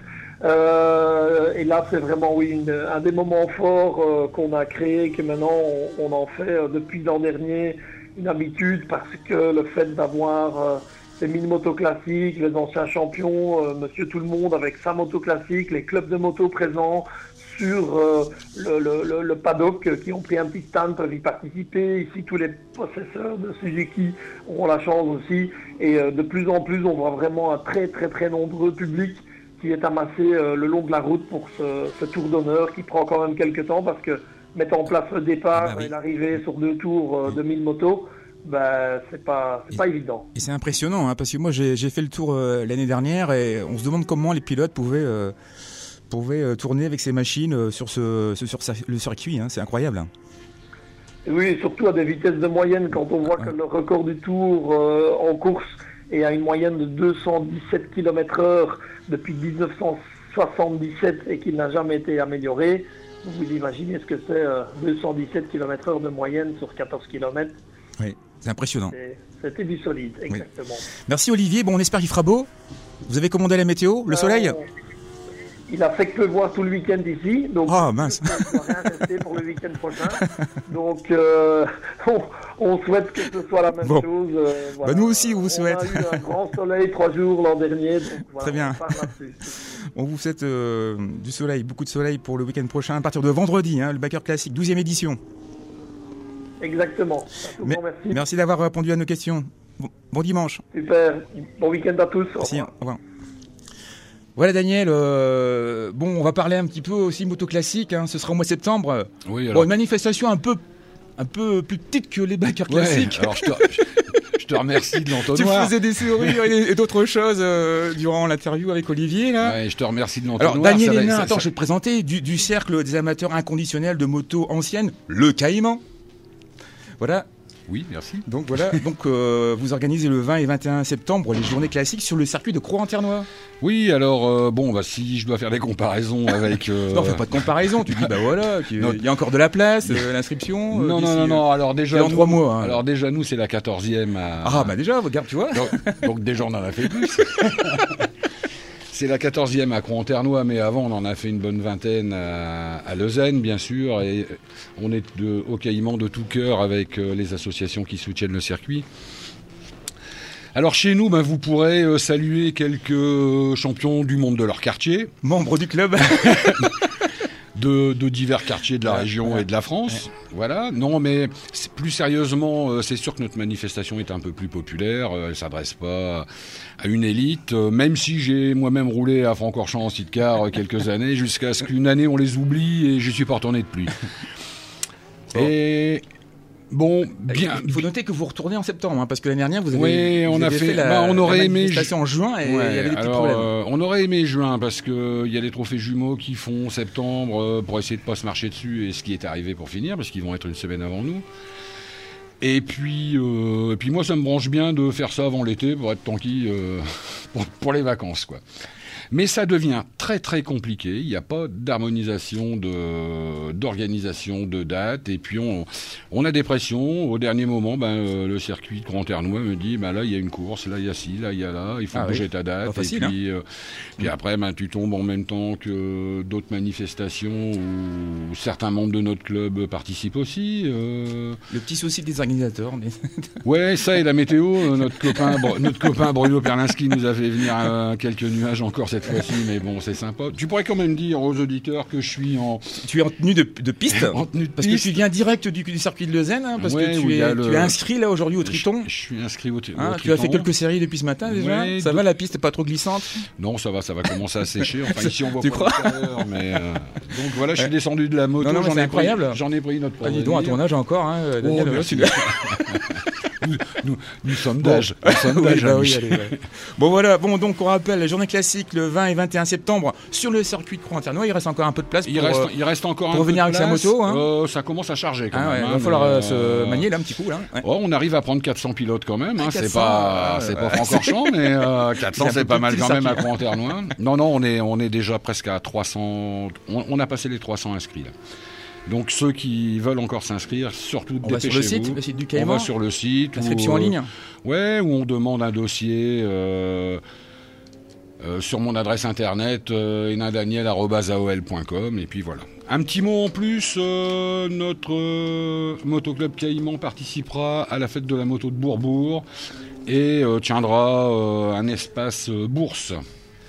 Euh, et là, c'est vraiment oui, une, un des moments forts euh, qu'on a créé, et que maintenant on, on en fait euh, depuis l'an dernier une habitude, parce que le fait d'avoir euh, ces mille motos classiques, les anciens champions, euh, Monsieur Tout-le-Monde avec sa moto classique, les clubs de motos présents sur euh, le, le, le, le paddock euh, qui ont pris un petit stand, peuvent y participer. Ici, tous les possesseurs de Suzuki auront la chance aussi. Et euh, de plus en plus, on voit vraiment un très très très nombreux public qui est amassé euh, le long de la route pour ce, ce tour d'honneur, qui prend quand même quelques temps, parce que mettre en place le départ ah bah oui. et l'arrivée sur deux tours euh, de mille motos, ben, c'est pas, c'est et, pas évident. Et c'est impressionnant, hein, parce que moi j'ai, j'ai fait le tour euh, l'année dernière, et on se demande comment les pilotes pouvaient... Euh, pouvait euh, tourner avec ces machines euh, sur, ce, ce, sur le circuit, hein, c'est incroyable. Hein. Oui, surtout à des vitesses de moyenne, quand on voit ouais. que le record du tour euh, en course est à une moyenne de deux cent dix-sept kilomètres heure depuis dix-neuf cent soixante-dix-sept et qu'il n'a jamais été amélioré. Vous imaginez ce que c'est, euh, deux cent dix-sept kilomètres heure de moyenne sur quatorze kilomètres. Oui, c'est impressionnant. C'est, c'était du solide, exactement. Oui. Merci Olivier, bon, on espère qu'il fera beau. Vous avez commandé la météo, le euh, soleil ? Il a fait que pleuvoir tout le week-end ici, donc oh, mince. on ne va rien rester pour le week-end prochain. Donc euh, on, on souhaite que ce soit la même bon. chose. Euh, voilà. Bah nous aussi, on vous souhaite. On a eu un grand soleil trois jours l'an dernier. Donc voilà, très bien. On, on vous souhaite euh, du soleil, beaucoup de soleil pour le week-end prochain, à partir de vendredi, hein, le Biker Classic, douzième édition. Exactement. Mais, merci. Merci d'avoir répondu à nos questions. Bon, bon dimanche. Super. Bon week-end à tous. Merci. Au revoir. Au revoir. Voilà Daniel, euh, bon on va parler un petit peu aussi moto classique, hein, ce sera au mois de septembre. Oui, alors... Bon, une manifestation un peu, un peu plus petite que les Bikers ouais, classiques. Alors je te, je te remercie de l'entonnoir. Tu faisais des sourires et, et d'autres choses euh, durant l'interview avec Olivier là. Ouais, je te remercie de l'entonnoir. Alors Daniel ça Hénin, va, attends, ça, je vais te présenter du, du cercle des amateurs inconditionnels de motos anciennes, le Caïman. Voilà. Oui, merci. Donc voilà, donc euh, vous organisez le vingt et vingt et un septembre les journées classiques sur le circuit de Crozes-en-Ternois. Oui, alors euh, bon, bah si je dois faire des comparaisons avec. Euh... non, fais pas de comparaison. Tu dis bah voilà, il y a encore de la place, euh, l'inscription. Non, euh, non, non, non. Alors déjà, nous, en trois mois. Hein. Alors déjà nous, c'est la quatorzième. À... Ah bah déjà, regarde, tu vois. Donc, donc déjà, on en a fait plus. C'est la quatorzième à Crozes-en-Ternois, mais avant on en a fait une bonne vingtaine à, à Lausanne, bien sûr, et on est de, au Caïman de tout cœur avec euh, les associations qui soutiennent le circuit. Alors chez nous, ben, vous pourrez euh, saluer quelques champions du monde de leur quartier. Membres du club. De, de divers quartiers de la ouais, région ouais. et de la France. Ouais. Voilà. Non, mais plus sérieusement, euh, c'est sûr que notre manifestation est un peu plus populaire. Euh, elle ne s'adresse pas à une élite. Euh, même si j'ai moi-même roulé à Francorchamps en sidecar euh, quelques années, jusqu'à ce qu'une année on les oublie et je ne suis pas retourné depuis. Bon. Et... Bon, bien. Il faut noter que vous retournez en septembre, hein, parce que l'année dernière vous avez, oui, vous on avez a fait, fait la, bah, on aurait la aimé manifestation en juin et ouais, il y avait des petits alors, problèmes. Euh, on aurait aimé juin parce que il y a les trophées jumeaux qui font septembre euh, pour essayer de pas se marcher dessus, et ce qui est arrivé pour finir parce qu'ils vont être une semaine avant nous. Et puis, euh, et puis moi ça me branche bien de faire ça avant l'été pour être tranquille euh, pour, pour les vacances quoi. Mais ça devient très très compliqué. Il n'y a pas d'harmonisation, de, d'organisation, de date. Et puis on, on a des pressions. Au dernier moment, ben, euh, le circuit de Grand-Ternois me dit ben, là il y a une course, là il y a ci, là il y a là, il faut Ah bouger oui. ta date. Pas facile, et puis, euh, puis après, ben, tu tombes en même temps que d'autres manifestations où certains membres de notre club participent aussi. Euh... Le petit souci des organisateurs. Mais... Ouais, ça et la météo. euh, Notre copain, Br- notre copain Bruno Perlinski nous a fait venir euh, quelques nuages encore cette fois-ci, mais bon, c'est sympa. Tu pourrais quand même dire aux auditeurs que je suis en, Tu es en tenue de, de piste. en tenue de Parce piste. que tu viens direct du, du circuit de Lausanne, hein, parce Ouais, que où tu il y a es, le- tu es inscrit là aujourd'hui au Triton. Je, je suis inscrit au, t- Hein, au tu as fait Triton. quelques séries depuis ce matin déjà. Ouais, Ça deux- va, la piste est pas trop glissante. Non, ça va, ça va commencer à sécher. Enfin, ici, on voit Tu pas crois l'extérieur, mais euh, donc voilà, je suis Ouais. descendu de la moto. Non, non, mais j'en c'est ai incroyable. Pris, j'en ai pris notre. Ah, dis donc, à ton âge encore, hein, Daniel. Oh, là, merci. tu- nous, nous, nous sommes Bon. d'âge. Nous sommes Oui, d'âge, bah ami. oui, allez, ouais. Bon voilà, bon donc on rappelle la journée classique le vingt et vingt et un septembre sur le circuit de Croix-en-Ternois. Il reste encore un peu de place pour, Il reste, euh, il reste encore pour un peu revenir de avec sa place. moto, hein. Euh, ça commence à charger quand ah, ouais, même. il hein, va falloir euh, mais, se euh, manier là un petit coup là. Ouais. Oh, on arrive à prendre quatre cents pilotes quand même. Hein. C'est quatre cents, pas, euh, c'est pas ouais. Francorchamps, mais euh, quatre cents C'est un c'est peu pas plus mal petit quand le même à circuit. Croix-en-Ternois. Non, non, on est, on est déjà presque à trois cents. On, on a passé les trois cents inscrits là. Donc ceux qui veulent encore s'inscrire, surtout On va sur le dépêchez-vous. site, le site du On Caïman. va sur le site. Inscription où, en ligne. Ouais, où on demande un dossier. Euh, Euh, sur mon adresse internet euh, enadaniel arobase a o l point com et puis voilà. Un petit mot en plus, euh, notre euh, motoclub Caïman participera à la fête de la moto de Bourbourg et euh, tiendra euh, un espace euh, bourse. D'accord ?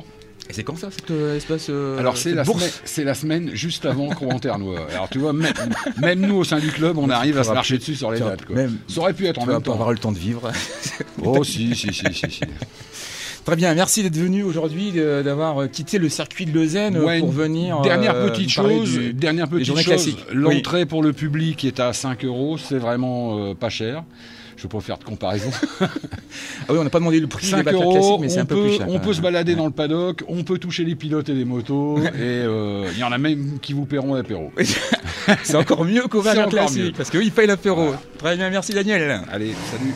Et c'est quand ça, cet euh, espace euh, Alors c'est cette la, bourse semaine, c'est la semaine juste avant Croix-en-Ternois. Alors tu vois, même, même nous au sein du club, on arrive à se marcher dessus sur les Tu vas- dates. Quoi. même- Ça aurait pu être en Tu vas même pas temps. avoir le temps de vivre. Oh si, si, si, si, si. Très bien, merci d'être venu aujourd'hui, de- d'avoir quitté le circuit de Lausanne Ouais, pour une venir. Dernière euh, petite nous parler chose, du- dernière petite journées chose. classiques. L'entrée pour le public est à cinq euros, c'est vraiment euh, pas cher. Je ne peux pas faire de comparaison. Ah oui, on n'a pas demandé le prix des cinq backers euros, classiques, mais c'est on un peu peut, plus cher. on quand peut même. se balader Ouais. dans le paddock, on peut toucher les pilotes et les motos, et euh, il y en a même qui vous paieront l'apéro. C'est encore mieux qu'au C'est backer encore classique, mieux. parce qu'ils payent l'apéro. Voilà. Très bien, merci Daniel. Allez, salut.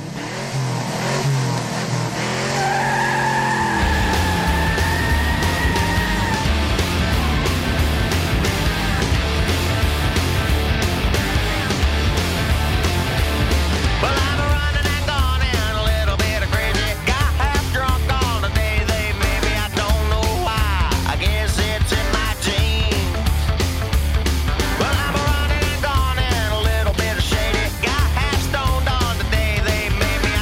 Well, I'm running and gone and a little bit of crazy. Got half drunk on the day they made me. I don't know why. I guess it's in my genes. Well, I'm running and gone and a little bit of shady. Got half stoned on the day they made me.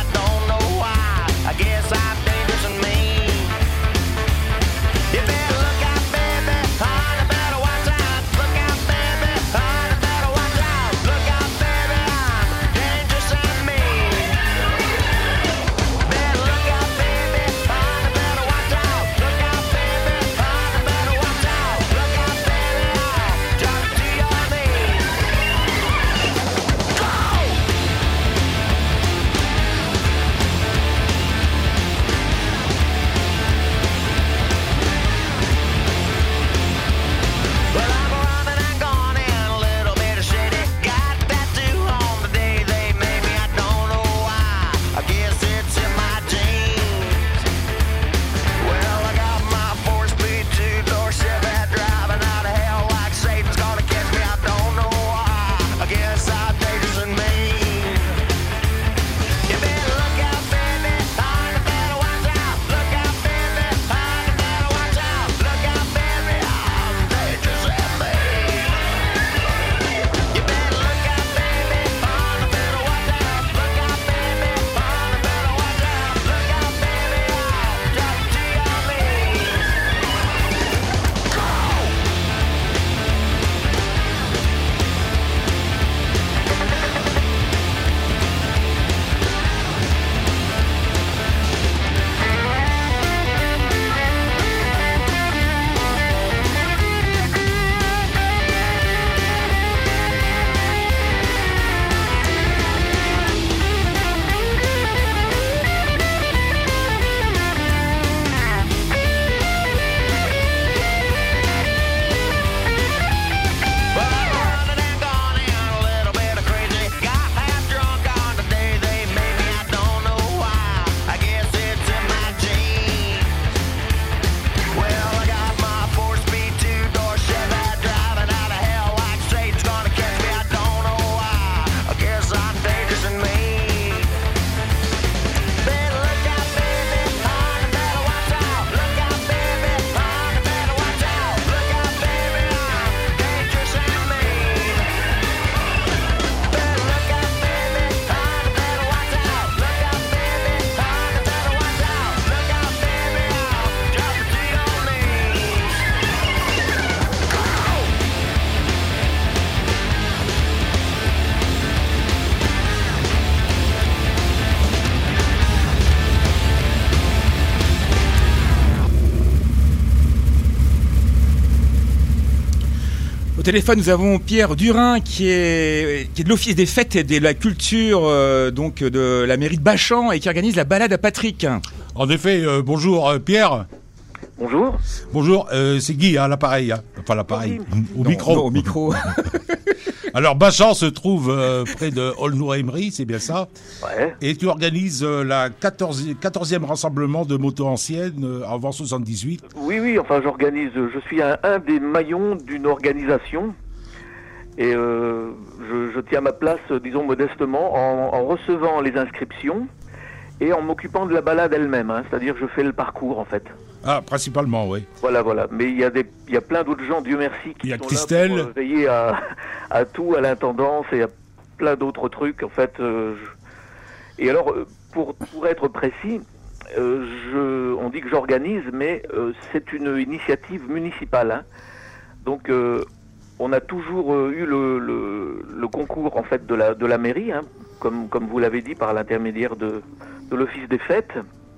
téléphone, nous avons Pierre Durin qui est, qui est de l'Office des fêtes et de la culture euh, donc de la mairie de Bachan et qui organise la balade à Patrick. En effet, euh, bonjour euh, Pierre. Bonjour. Bonjour, euh, c'est Guy à l'appareil. Hein. Enfin l'appareil, au Non, micro. non, au micro. Alors Bachan se trouve euh, près de Aulnoy-Emery, c'est bien ça. Ouais. Et tu organises euh, la quatorzième rassemblement de motos anciennes euh, avant soixante-dix-huit. Oui, oui, enfin j'organise, je suis un, un des maillons d'une organisation et euh, je, je tiens ma place, disons modestement, en, en recevant les inscriptions et en m'occupant de la balade elle-même, hein, c'est-à-dire je fais le parcours en fait. Ah, principalement, oui. Voilà, voilà. Mais il y a des, il y a plein d'autres gens, Dieu merci, qui Il y a sont Christelle. là pour euh, veiller à, à tout, à l'intendance et à plein d'autres trucs. En fait, euh, je... et alors euh, pour pour être précis, euh, je, on dit que j'organise, mais euh, c'est une initiative municipale. Hein. Donc, euh, on a toujours euh, eu le, le, le concours en fait de la de la mairie, hein, comme comme vous l'avez dit, par l'intermédiaire de de l'Office des fêtes.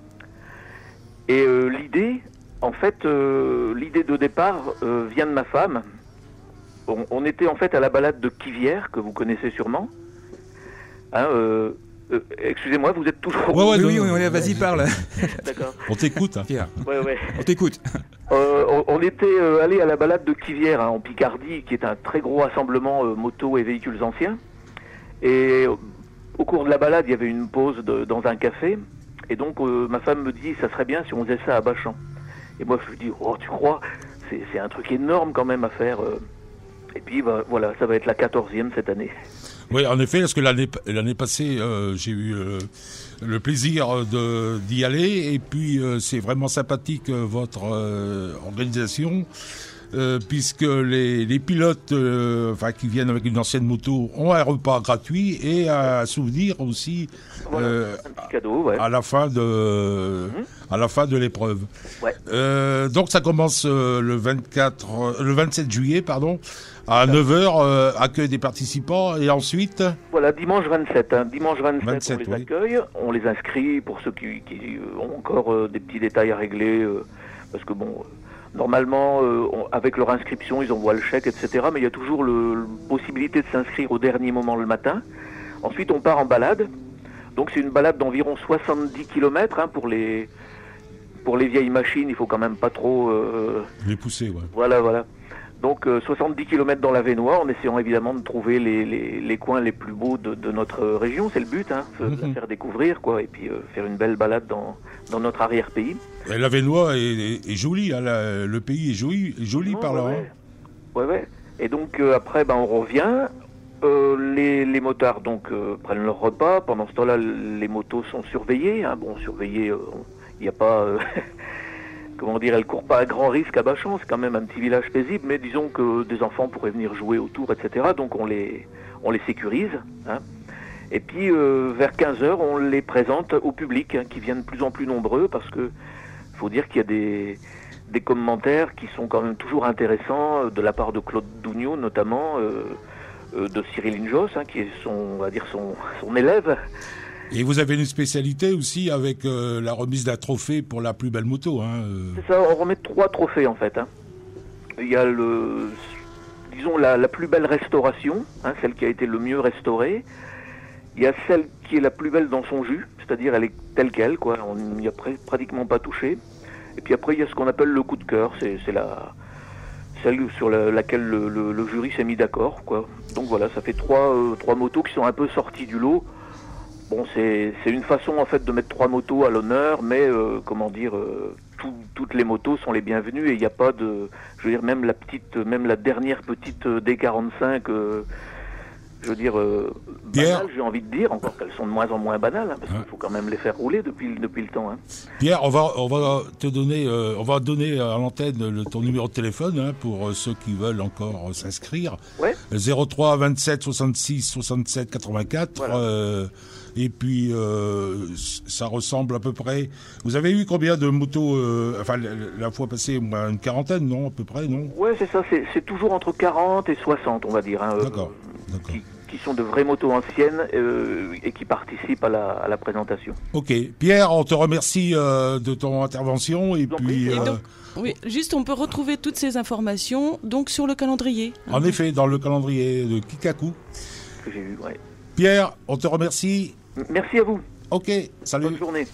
Et euh, l'idée, en fait, euh, l'idée de départ euh, vient de ma femme. On, on était en fait à la balade de Kivière, que vous connaissez sûrement. Hein, euh, euh, excusez-moi, vous êtes toujours... Ouais, ouais, oui, non, oui, non, oui, vas-y, parle. D'accord. On t'écoute. Hein. Pierre, Ouais, ouais. on t'écoute. Euh, on, on était euh, allé à la balade de Kivière, hein, en Picardie, qui est un très gros rassemblement euh, moto et véhicules anciens. Et euh, au cours de la balade, il y avait une pause de, dans un café. Et donc, euh, ma femme me dit, ça serait bien si on faisait ça à Bachan. Et moi, je lui dis, oh, tu crois, c'est, c'est un truc énorme quand même à faire. euh. Et puis, bah, voilà, ça va être la quatorzième cette année. Oui, en effet, parce que l'année, l'année passée, euh, j'ai eu euh, le plaisir de, d'y aller. Et puis, euh, c'est vraiment sympathique, euh, votre euh, organisation. Euh, puisque les, les pilotes euh, enfin, qui viennent avec une ancienne moto ont un repas gratuit et un souvenir aussi Voilà, euh, un petit cadeau, ouais. à la fin de Mhm. à la fin de l'épreuve. Ouais. Euh, donc ça commence euh, le vingt-quatre euh, le vingt-sept juillet pardon à neuf heures, euh, accueil des participants et ensuite Voilà, dimanche vingt-sept. Hein. Dimanche vingt-sept, vingt-sept, on les oui. accueille, on les inscrit pour ceux qui, qui ont encore euh, des petits détails à régler. Euh, parce que bon, euh, normalement, euh, on- avec leur inscription, ils envoient le chèque, et cetera. Mais il y a toujours le, le possibilité de s'inscrire au dernier moment le matin. Ensuite, on part en balade. Donc c'est une balade d'environ soixante-dix kilomètres hein, pour les pour les vieilles machines. Il faut quand même pas trop... Euh, les pousser. Ouais. Voilà, voilà. Donc euh, soixante-dix kilomètres dans la Vénois, en essayant évidemment de trouver les, les, les coins les plus beaux de, de notre région, c'est le but, hein, de la Mhm. faire découvrir, quoi, et puis euh, faire une belle balade dans, dans notre arrière-pays. Et la Vénois est, est, est jolie, hein, la- le pays est joli, est joli Ouais, par là. ouais, hein. ouais. Ouais, ouais. Et donc euh, après, ben, on revient. Euh, les, les motards donc euh, prennent leur repas. Pendant ce temps-là, les motos sont surveillées. Hein. Bon, surveillées, il n'y a pas... euh, comment dire, elles courent pas à grand risque à Bachan, c'est quand même un petit village paisible, mais disons que des enfants pourraient venir jouer autour, et cetera. Donc on les, on les sécurise. Hein. Et puis euh, vers quinze heures, on les présente au public, hein, qui viennent de plus en plus nombreux, parce que faut dire qu'il y a des, des commentaires qui sont quand même toujours intéressants, euh, de la part de Claude Dougnaud notamment, euh, euh, de Cyril Injos, hein, qui est son, on va dire son, son élève. Et vous avez une spécialité aussi avec euh, la remise d'un trophée pour la plus belle moto. Hein, euh. C'est ça, on remet trois trophées en fait. Hein. Il y a le, disons la, la plus belle restauration, hein, celle qui a été le mieux restaurée. Il y a celle qui est la plus belle dans son jus, c'est-à-dire elle est telle qu'elle, quoi. On n'y a pr- pratiquement pas touché. Et puis après il y a ce qu'on appelle le coup de cœur, c'est, c'est la, celle sur la- laquelle le, le- le jury s'est mis d'accord, quoi. Donc voilà, ça fait trois, euh, trois motos qui sont un peu sorties du lot. Bon, c'est, c'est une façon en fait de mettre trois motos à l'honneur, mais euh, comment dire, euh, tout- toutes les motos sont les bienvenues et il n'y a pas de, je veux dire, même la petite, même la dernière petite euh, D quarante-cinq, euh, je veux dire, euh, Pierre. banales, j'ai envie de dire, encore qu'elles sont de moins en moins banales, hein, parce Ouais. qu'il faut quand même les faire rouler depuis, le- depuis le temps. Hein. Pierre, on va, on va te donner, euh, on va donner à l'antenne le, ton numéro de téléphone hein, pour euh, ceux qui veulent encore euh, s'inscrire. Ouais. zéro trois vingt-sept soixante-six soixante-sept quatre-vingt-quatre. Voilà. euh, et puis euh, c- ça ressemble à peu près. Vous avez eu combien de motos euh, Enfin, la, la fois passée, moi, une quarantaine, non, à peu près, non Ouais, c'est ça, c'est, c'est toujours entre quarante et soixante, on va dire. Hein, euh, D'accord, d'accord. Qui, qui sont de vraies motos anciennes euh, et qui participent à la, à la présentation. Ok, Pierre, on te remercie euh, de ton intervention et vous en puis prie. Et euh, donc, Oui, juste on peut retrouver toutes ces informations donc sur le calendrier. En effet, dans le calendrier de Kikaku. Que j'ai vu, ouais. Pierre, on te remercie. Merci à vous. Ok, salut. Bonne journée.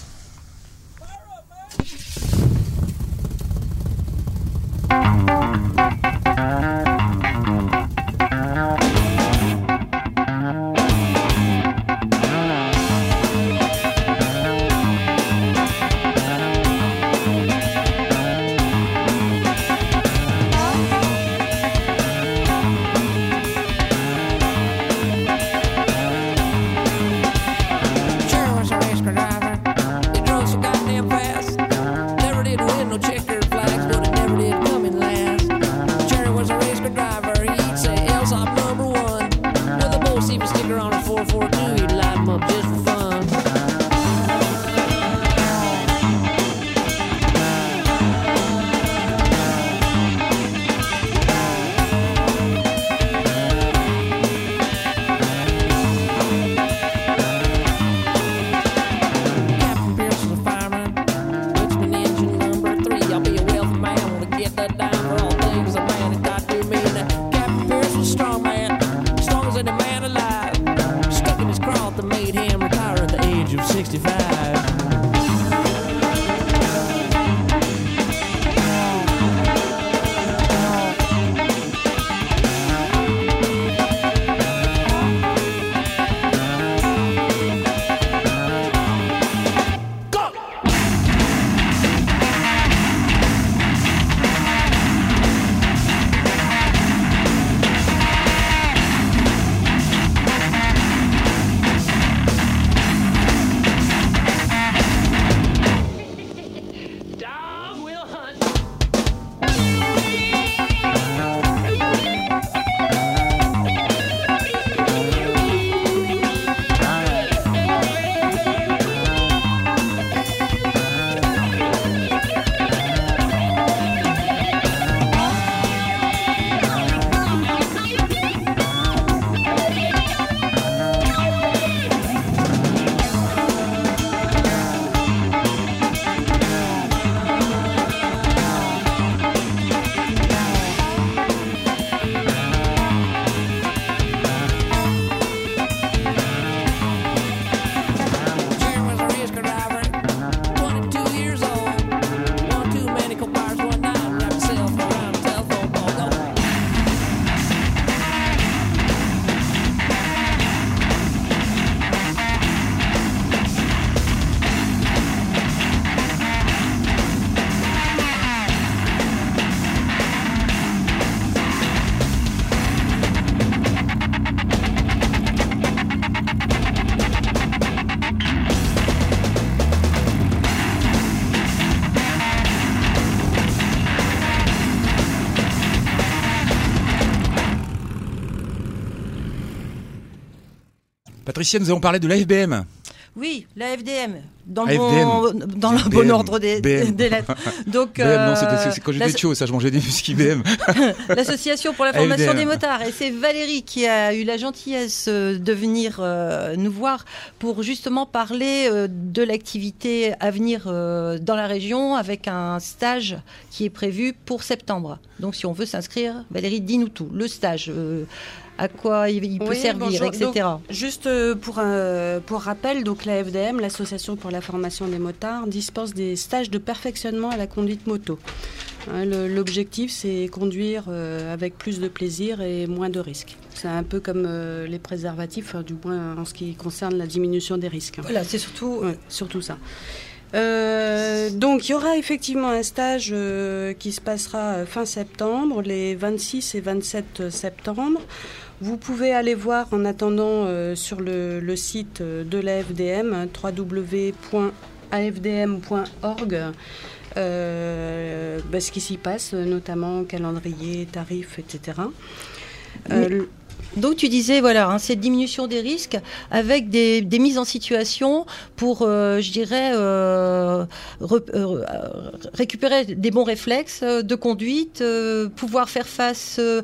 Patricia, nous allons parler de l'A F B M. Oui, la F D M, dans le A F D M. bon, dans le bon ordre des, B M. des lettres. Donc, B M, non, c'était, euh, c'est quand j'étais la- chaud, ça, je mangeais des whisky B M. L'association pour la formation A F D M. des motards. Et c'est Valérie qui a eu la gentillesse euh, de venir euh, nous voir pour justement parler euh, de l'activité à venir euh, dans la région avec un stage qui est prévu pour septembre. Donc si on veut s'inscrire, Valérie, dis-nous tout. Le stage, euh, à quoi il, il peut Oui, servir, bonjour. et cetera. Donc, juste euh, pour, euh, pour rappel, donc la F D M, l'Association pour la formation des motards, dispense des stages de perfectionnement à la conduite moto. Hein, le- l'objectif, c'est conduire euh, avec plus de plaisir et moins de risques. C'est un peu comme euh, les préservatifs, hein, du moins en ce qui concerne la diminution des risques. Voilà, c'est surtout... Ouais, surtout ça. Euh, donc il y aura effectivement un stage euh, qui se passera euh, fin septembre, les vingt-six et vingt-sept septembre. Vous pouvez aller voir en attendant euh, sur le, le site euh, de la F D M, hein, w w w point a f d m point org, euh, bah, ce qui s'y passe, notamment calendrier, tarifs, et cetera. Euh, Mais- le- Donc tu disais, voilà, hein, cette diminution des risques avec des, des mises en situation pour, euh, je dirais, euh, re- euh, récupérer des bons réflexes euh, de conduite, euh, pouvoir faire face euh,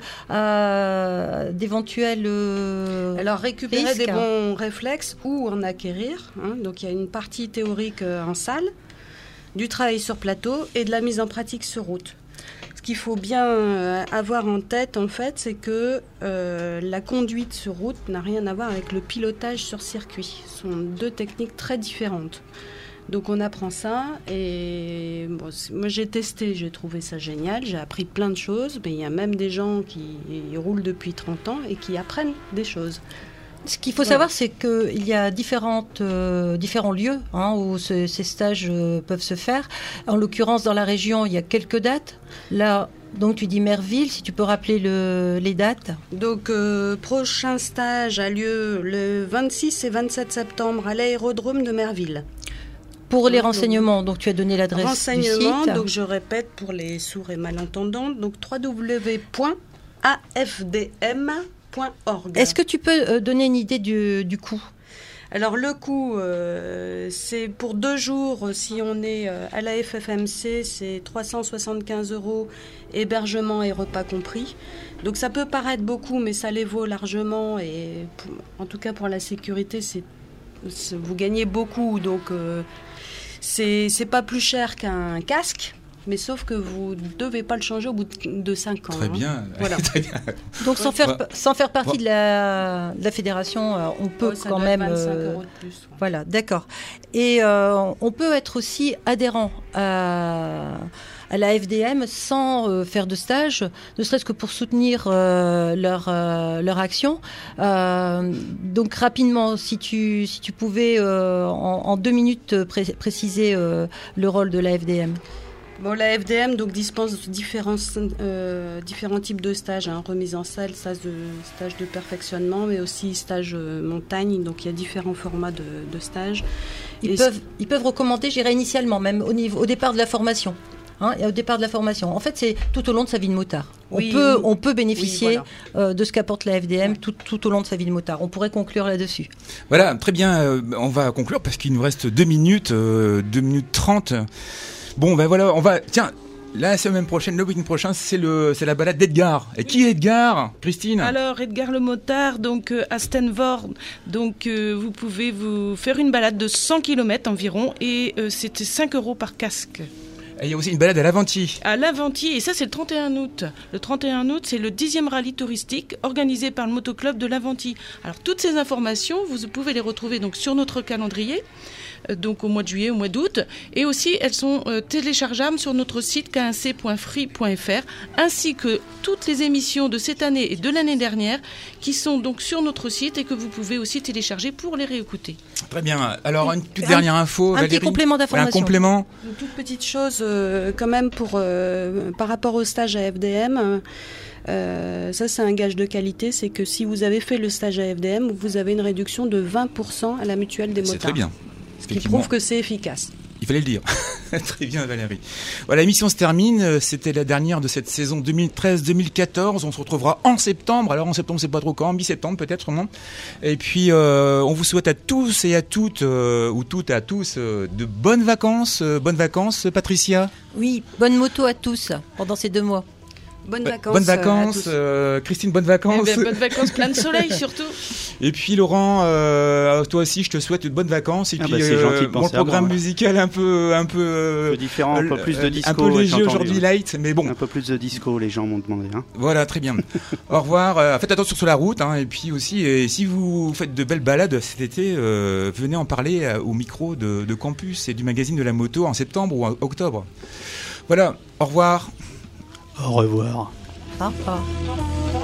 à d'éventuels euh, Alors récupérer risques. des bons réflexes ou en acquérir. Hein. Donc il y a une partie théorique euh, en salle. du travail sur plateau et de la mise en pratique sur route. Ce qu'il faut bien euh, avoir en tête, en fait, c'est que euh, la conduite sur route n'a rien à voir avec le pilotage sur circuit. Ce sont deux techniques très différentes. Donc on apprend ça et bon, moi j'ai testé, j'ai trouvé ça génial, j'ai appris plein de choses, mais il y a même des gens qui roulent depuis trente ans et qui apprennent des choses. Ce qu'il faut Voilà. savoir, c'est qu'il y a différentes, euh, différents lieux hein, où ce- ces stages euh, peuvent se faire. En l'occurrence, dans la région, il y a quelques dates. Là, donc tu dis Merville, si tu peux rappeler le, les dates. Donc euh, prochain stage a lieu le vingt-six et vingt-sept septembre à l'aérodrome de Merville. Pour les Donc, renseignements, donc tu as donné l'adresse du Renseignements, site. donc je répète pour les sourds et malentendants, donc w w w point a f d m point org. Est-ce que tu peux euh, donner une idée du, du coût ? Alors le coût, euh, c'est pour deux jours, si on est euh, à la F F M C, c'est trois cent soixante-quinze euros, hébergement et repas compris. Donc ça peut paraître beaucoup, mais ça les vaut largement. Et pour- en tout cas pour la sécurité, c'est, c'est- vous gagnez beaucoup. Donc euh, c'est, c'est pas plus cher qu'un casque. Mais sauf que vous ne devez pas le changer au bout de cinq ans. Très hein. bien. Voilà. Très bien. Donc sans faire, Bah, sans faire partie bah. de, la, de la fédération, euh, on peut Ouais, ça quand doit être même... vingt-cinq euh, euros de plus. Ouais. Voilà, d'accord. Et euh, on peut être aussi adhérent à, à la F D M sans euh, faire de stage, ne serait-ce que pour soutenir euh, leur, euh, leur action. Euh, donc rapidement, si tu, si tu pouvais euh, en, en deux minutes pré- préciser euh, le rôle de la F D M. Bon, la F D M donc, dispense différents, euh, différents types de stages, hein, remise en salle, stage de, stage de perfectionnement, mais aussi stage euh, montagne. Donc il y a différents formats de, de stages. Ils, Et peuvent, ils peuvent recommander, je dirais initialement, même au, niveau, au départ de la formation. Hein, et au départ de la formation. En fait, c'est tout au long de sa vie de motard. On, Oui, peut, oui. on peut bénéficier Oui, voilà. euh, de ce qu'apporte la F D M tout, tout au long de sa vie de motard. On pourrait conclure là-dessus. Voilà, très bien. euh, on va conclure parce qu'il nous reste deux minutes, euh, deux minutes trente. Bon, ben voilà, on va. Tiens, la semaine prochaine, le week-end prochain, c'est le, c'est la balade d'Edgar. Et qui est Edgar, Christine? Alors, Edgar le motard, donc euh, à Stenvord, donc euh, vous pouvez vous faire une balade de cent kilomètres environ et euh, c'était cinq euros par casque. Et il y a aussi une balade à l'Aventie. À l'Aventie, et ça c'est le trente et un août. Le trente et un août, c'est le dixième rallye touristique organisé par le motoclub de l'Aventie. Alors toutes ces informations, vous pouvez les retrouver donc sur notre calendrier, euh, donc au mois de juillet, au mois d'août, et aussi elles sont euh, téléchargeables sur notre site k un c point free point f r, ainsi que toutes les émissions de cette année et de l'année dernière qui sont donc sur notre site et que vous pouvez aussi télécharger pour les réécouter. Très bien. Alors, une toute Un- dernière info, un petit Valérie. complément Voilà, d'information. un complément. Une toute petite chose euh, quand même pour, euh, par rapport au stage à F D M. Euh, ça, c'est un gage de qualité. C'est que si vous avez fait le stage à F D M, vous avez une réduction de vingt pour cent à la mutuelle des motards. C'est très bien. Ce qui Effectivement. prouve que c'est efficace. Il fallait le dire. Très bien, Valérie. Voilà, l'émission se termine. Euh, C'était la dernière de cette saison deux mille treize deux mille quatorze. On se retrouvera en septembre. Alors, en septembre, c'est pas trop quand. Mi-septembre, peut-être, sûrement. Et puis, euh, on vous souhaite à tous et à toutes, euh, ou toutes et à tous, euh, de bonnes vacances. Euh, bonnes vacances, Patricia. Oui, bonne moto à tous pendant ces deux mois. Bonnes Bah, vacances. bonnes euh, à vacances. tous. euh, Christine, bonnes Eh vacances. bien, bonnes vacances, plein de soleil surtout. Et puis Laurent, euh, toi aussi, je te souhaite de bonnes vacances. Et Ah puis bah, c'est gentil de bon, le penser à moi, programme ouais. musical un peu, un peu, Un peu différent, un peu plus de disco. un peu ouais, j'ai léger entendu, aujourd'hui, ouais. light, mais bon. Un peu plus de disco, les gens m'ont demandé. Hein. Voilà, très bien. Au revoir. euh, faites attention sur la route, hein, et puis aussi, et si vous faites de belles balades cet été, euh, venez en parler euh, au micro de, de Campus et du magazine de la moto en septembre ou en octobre. Voilà. Au revoir. Au revoir. Au revoir.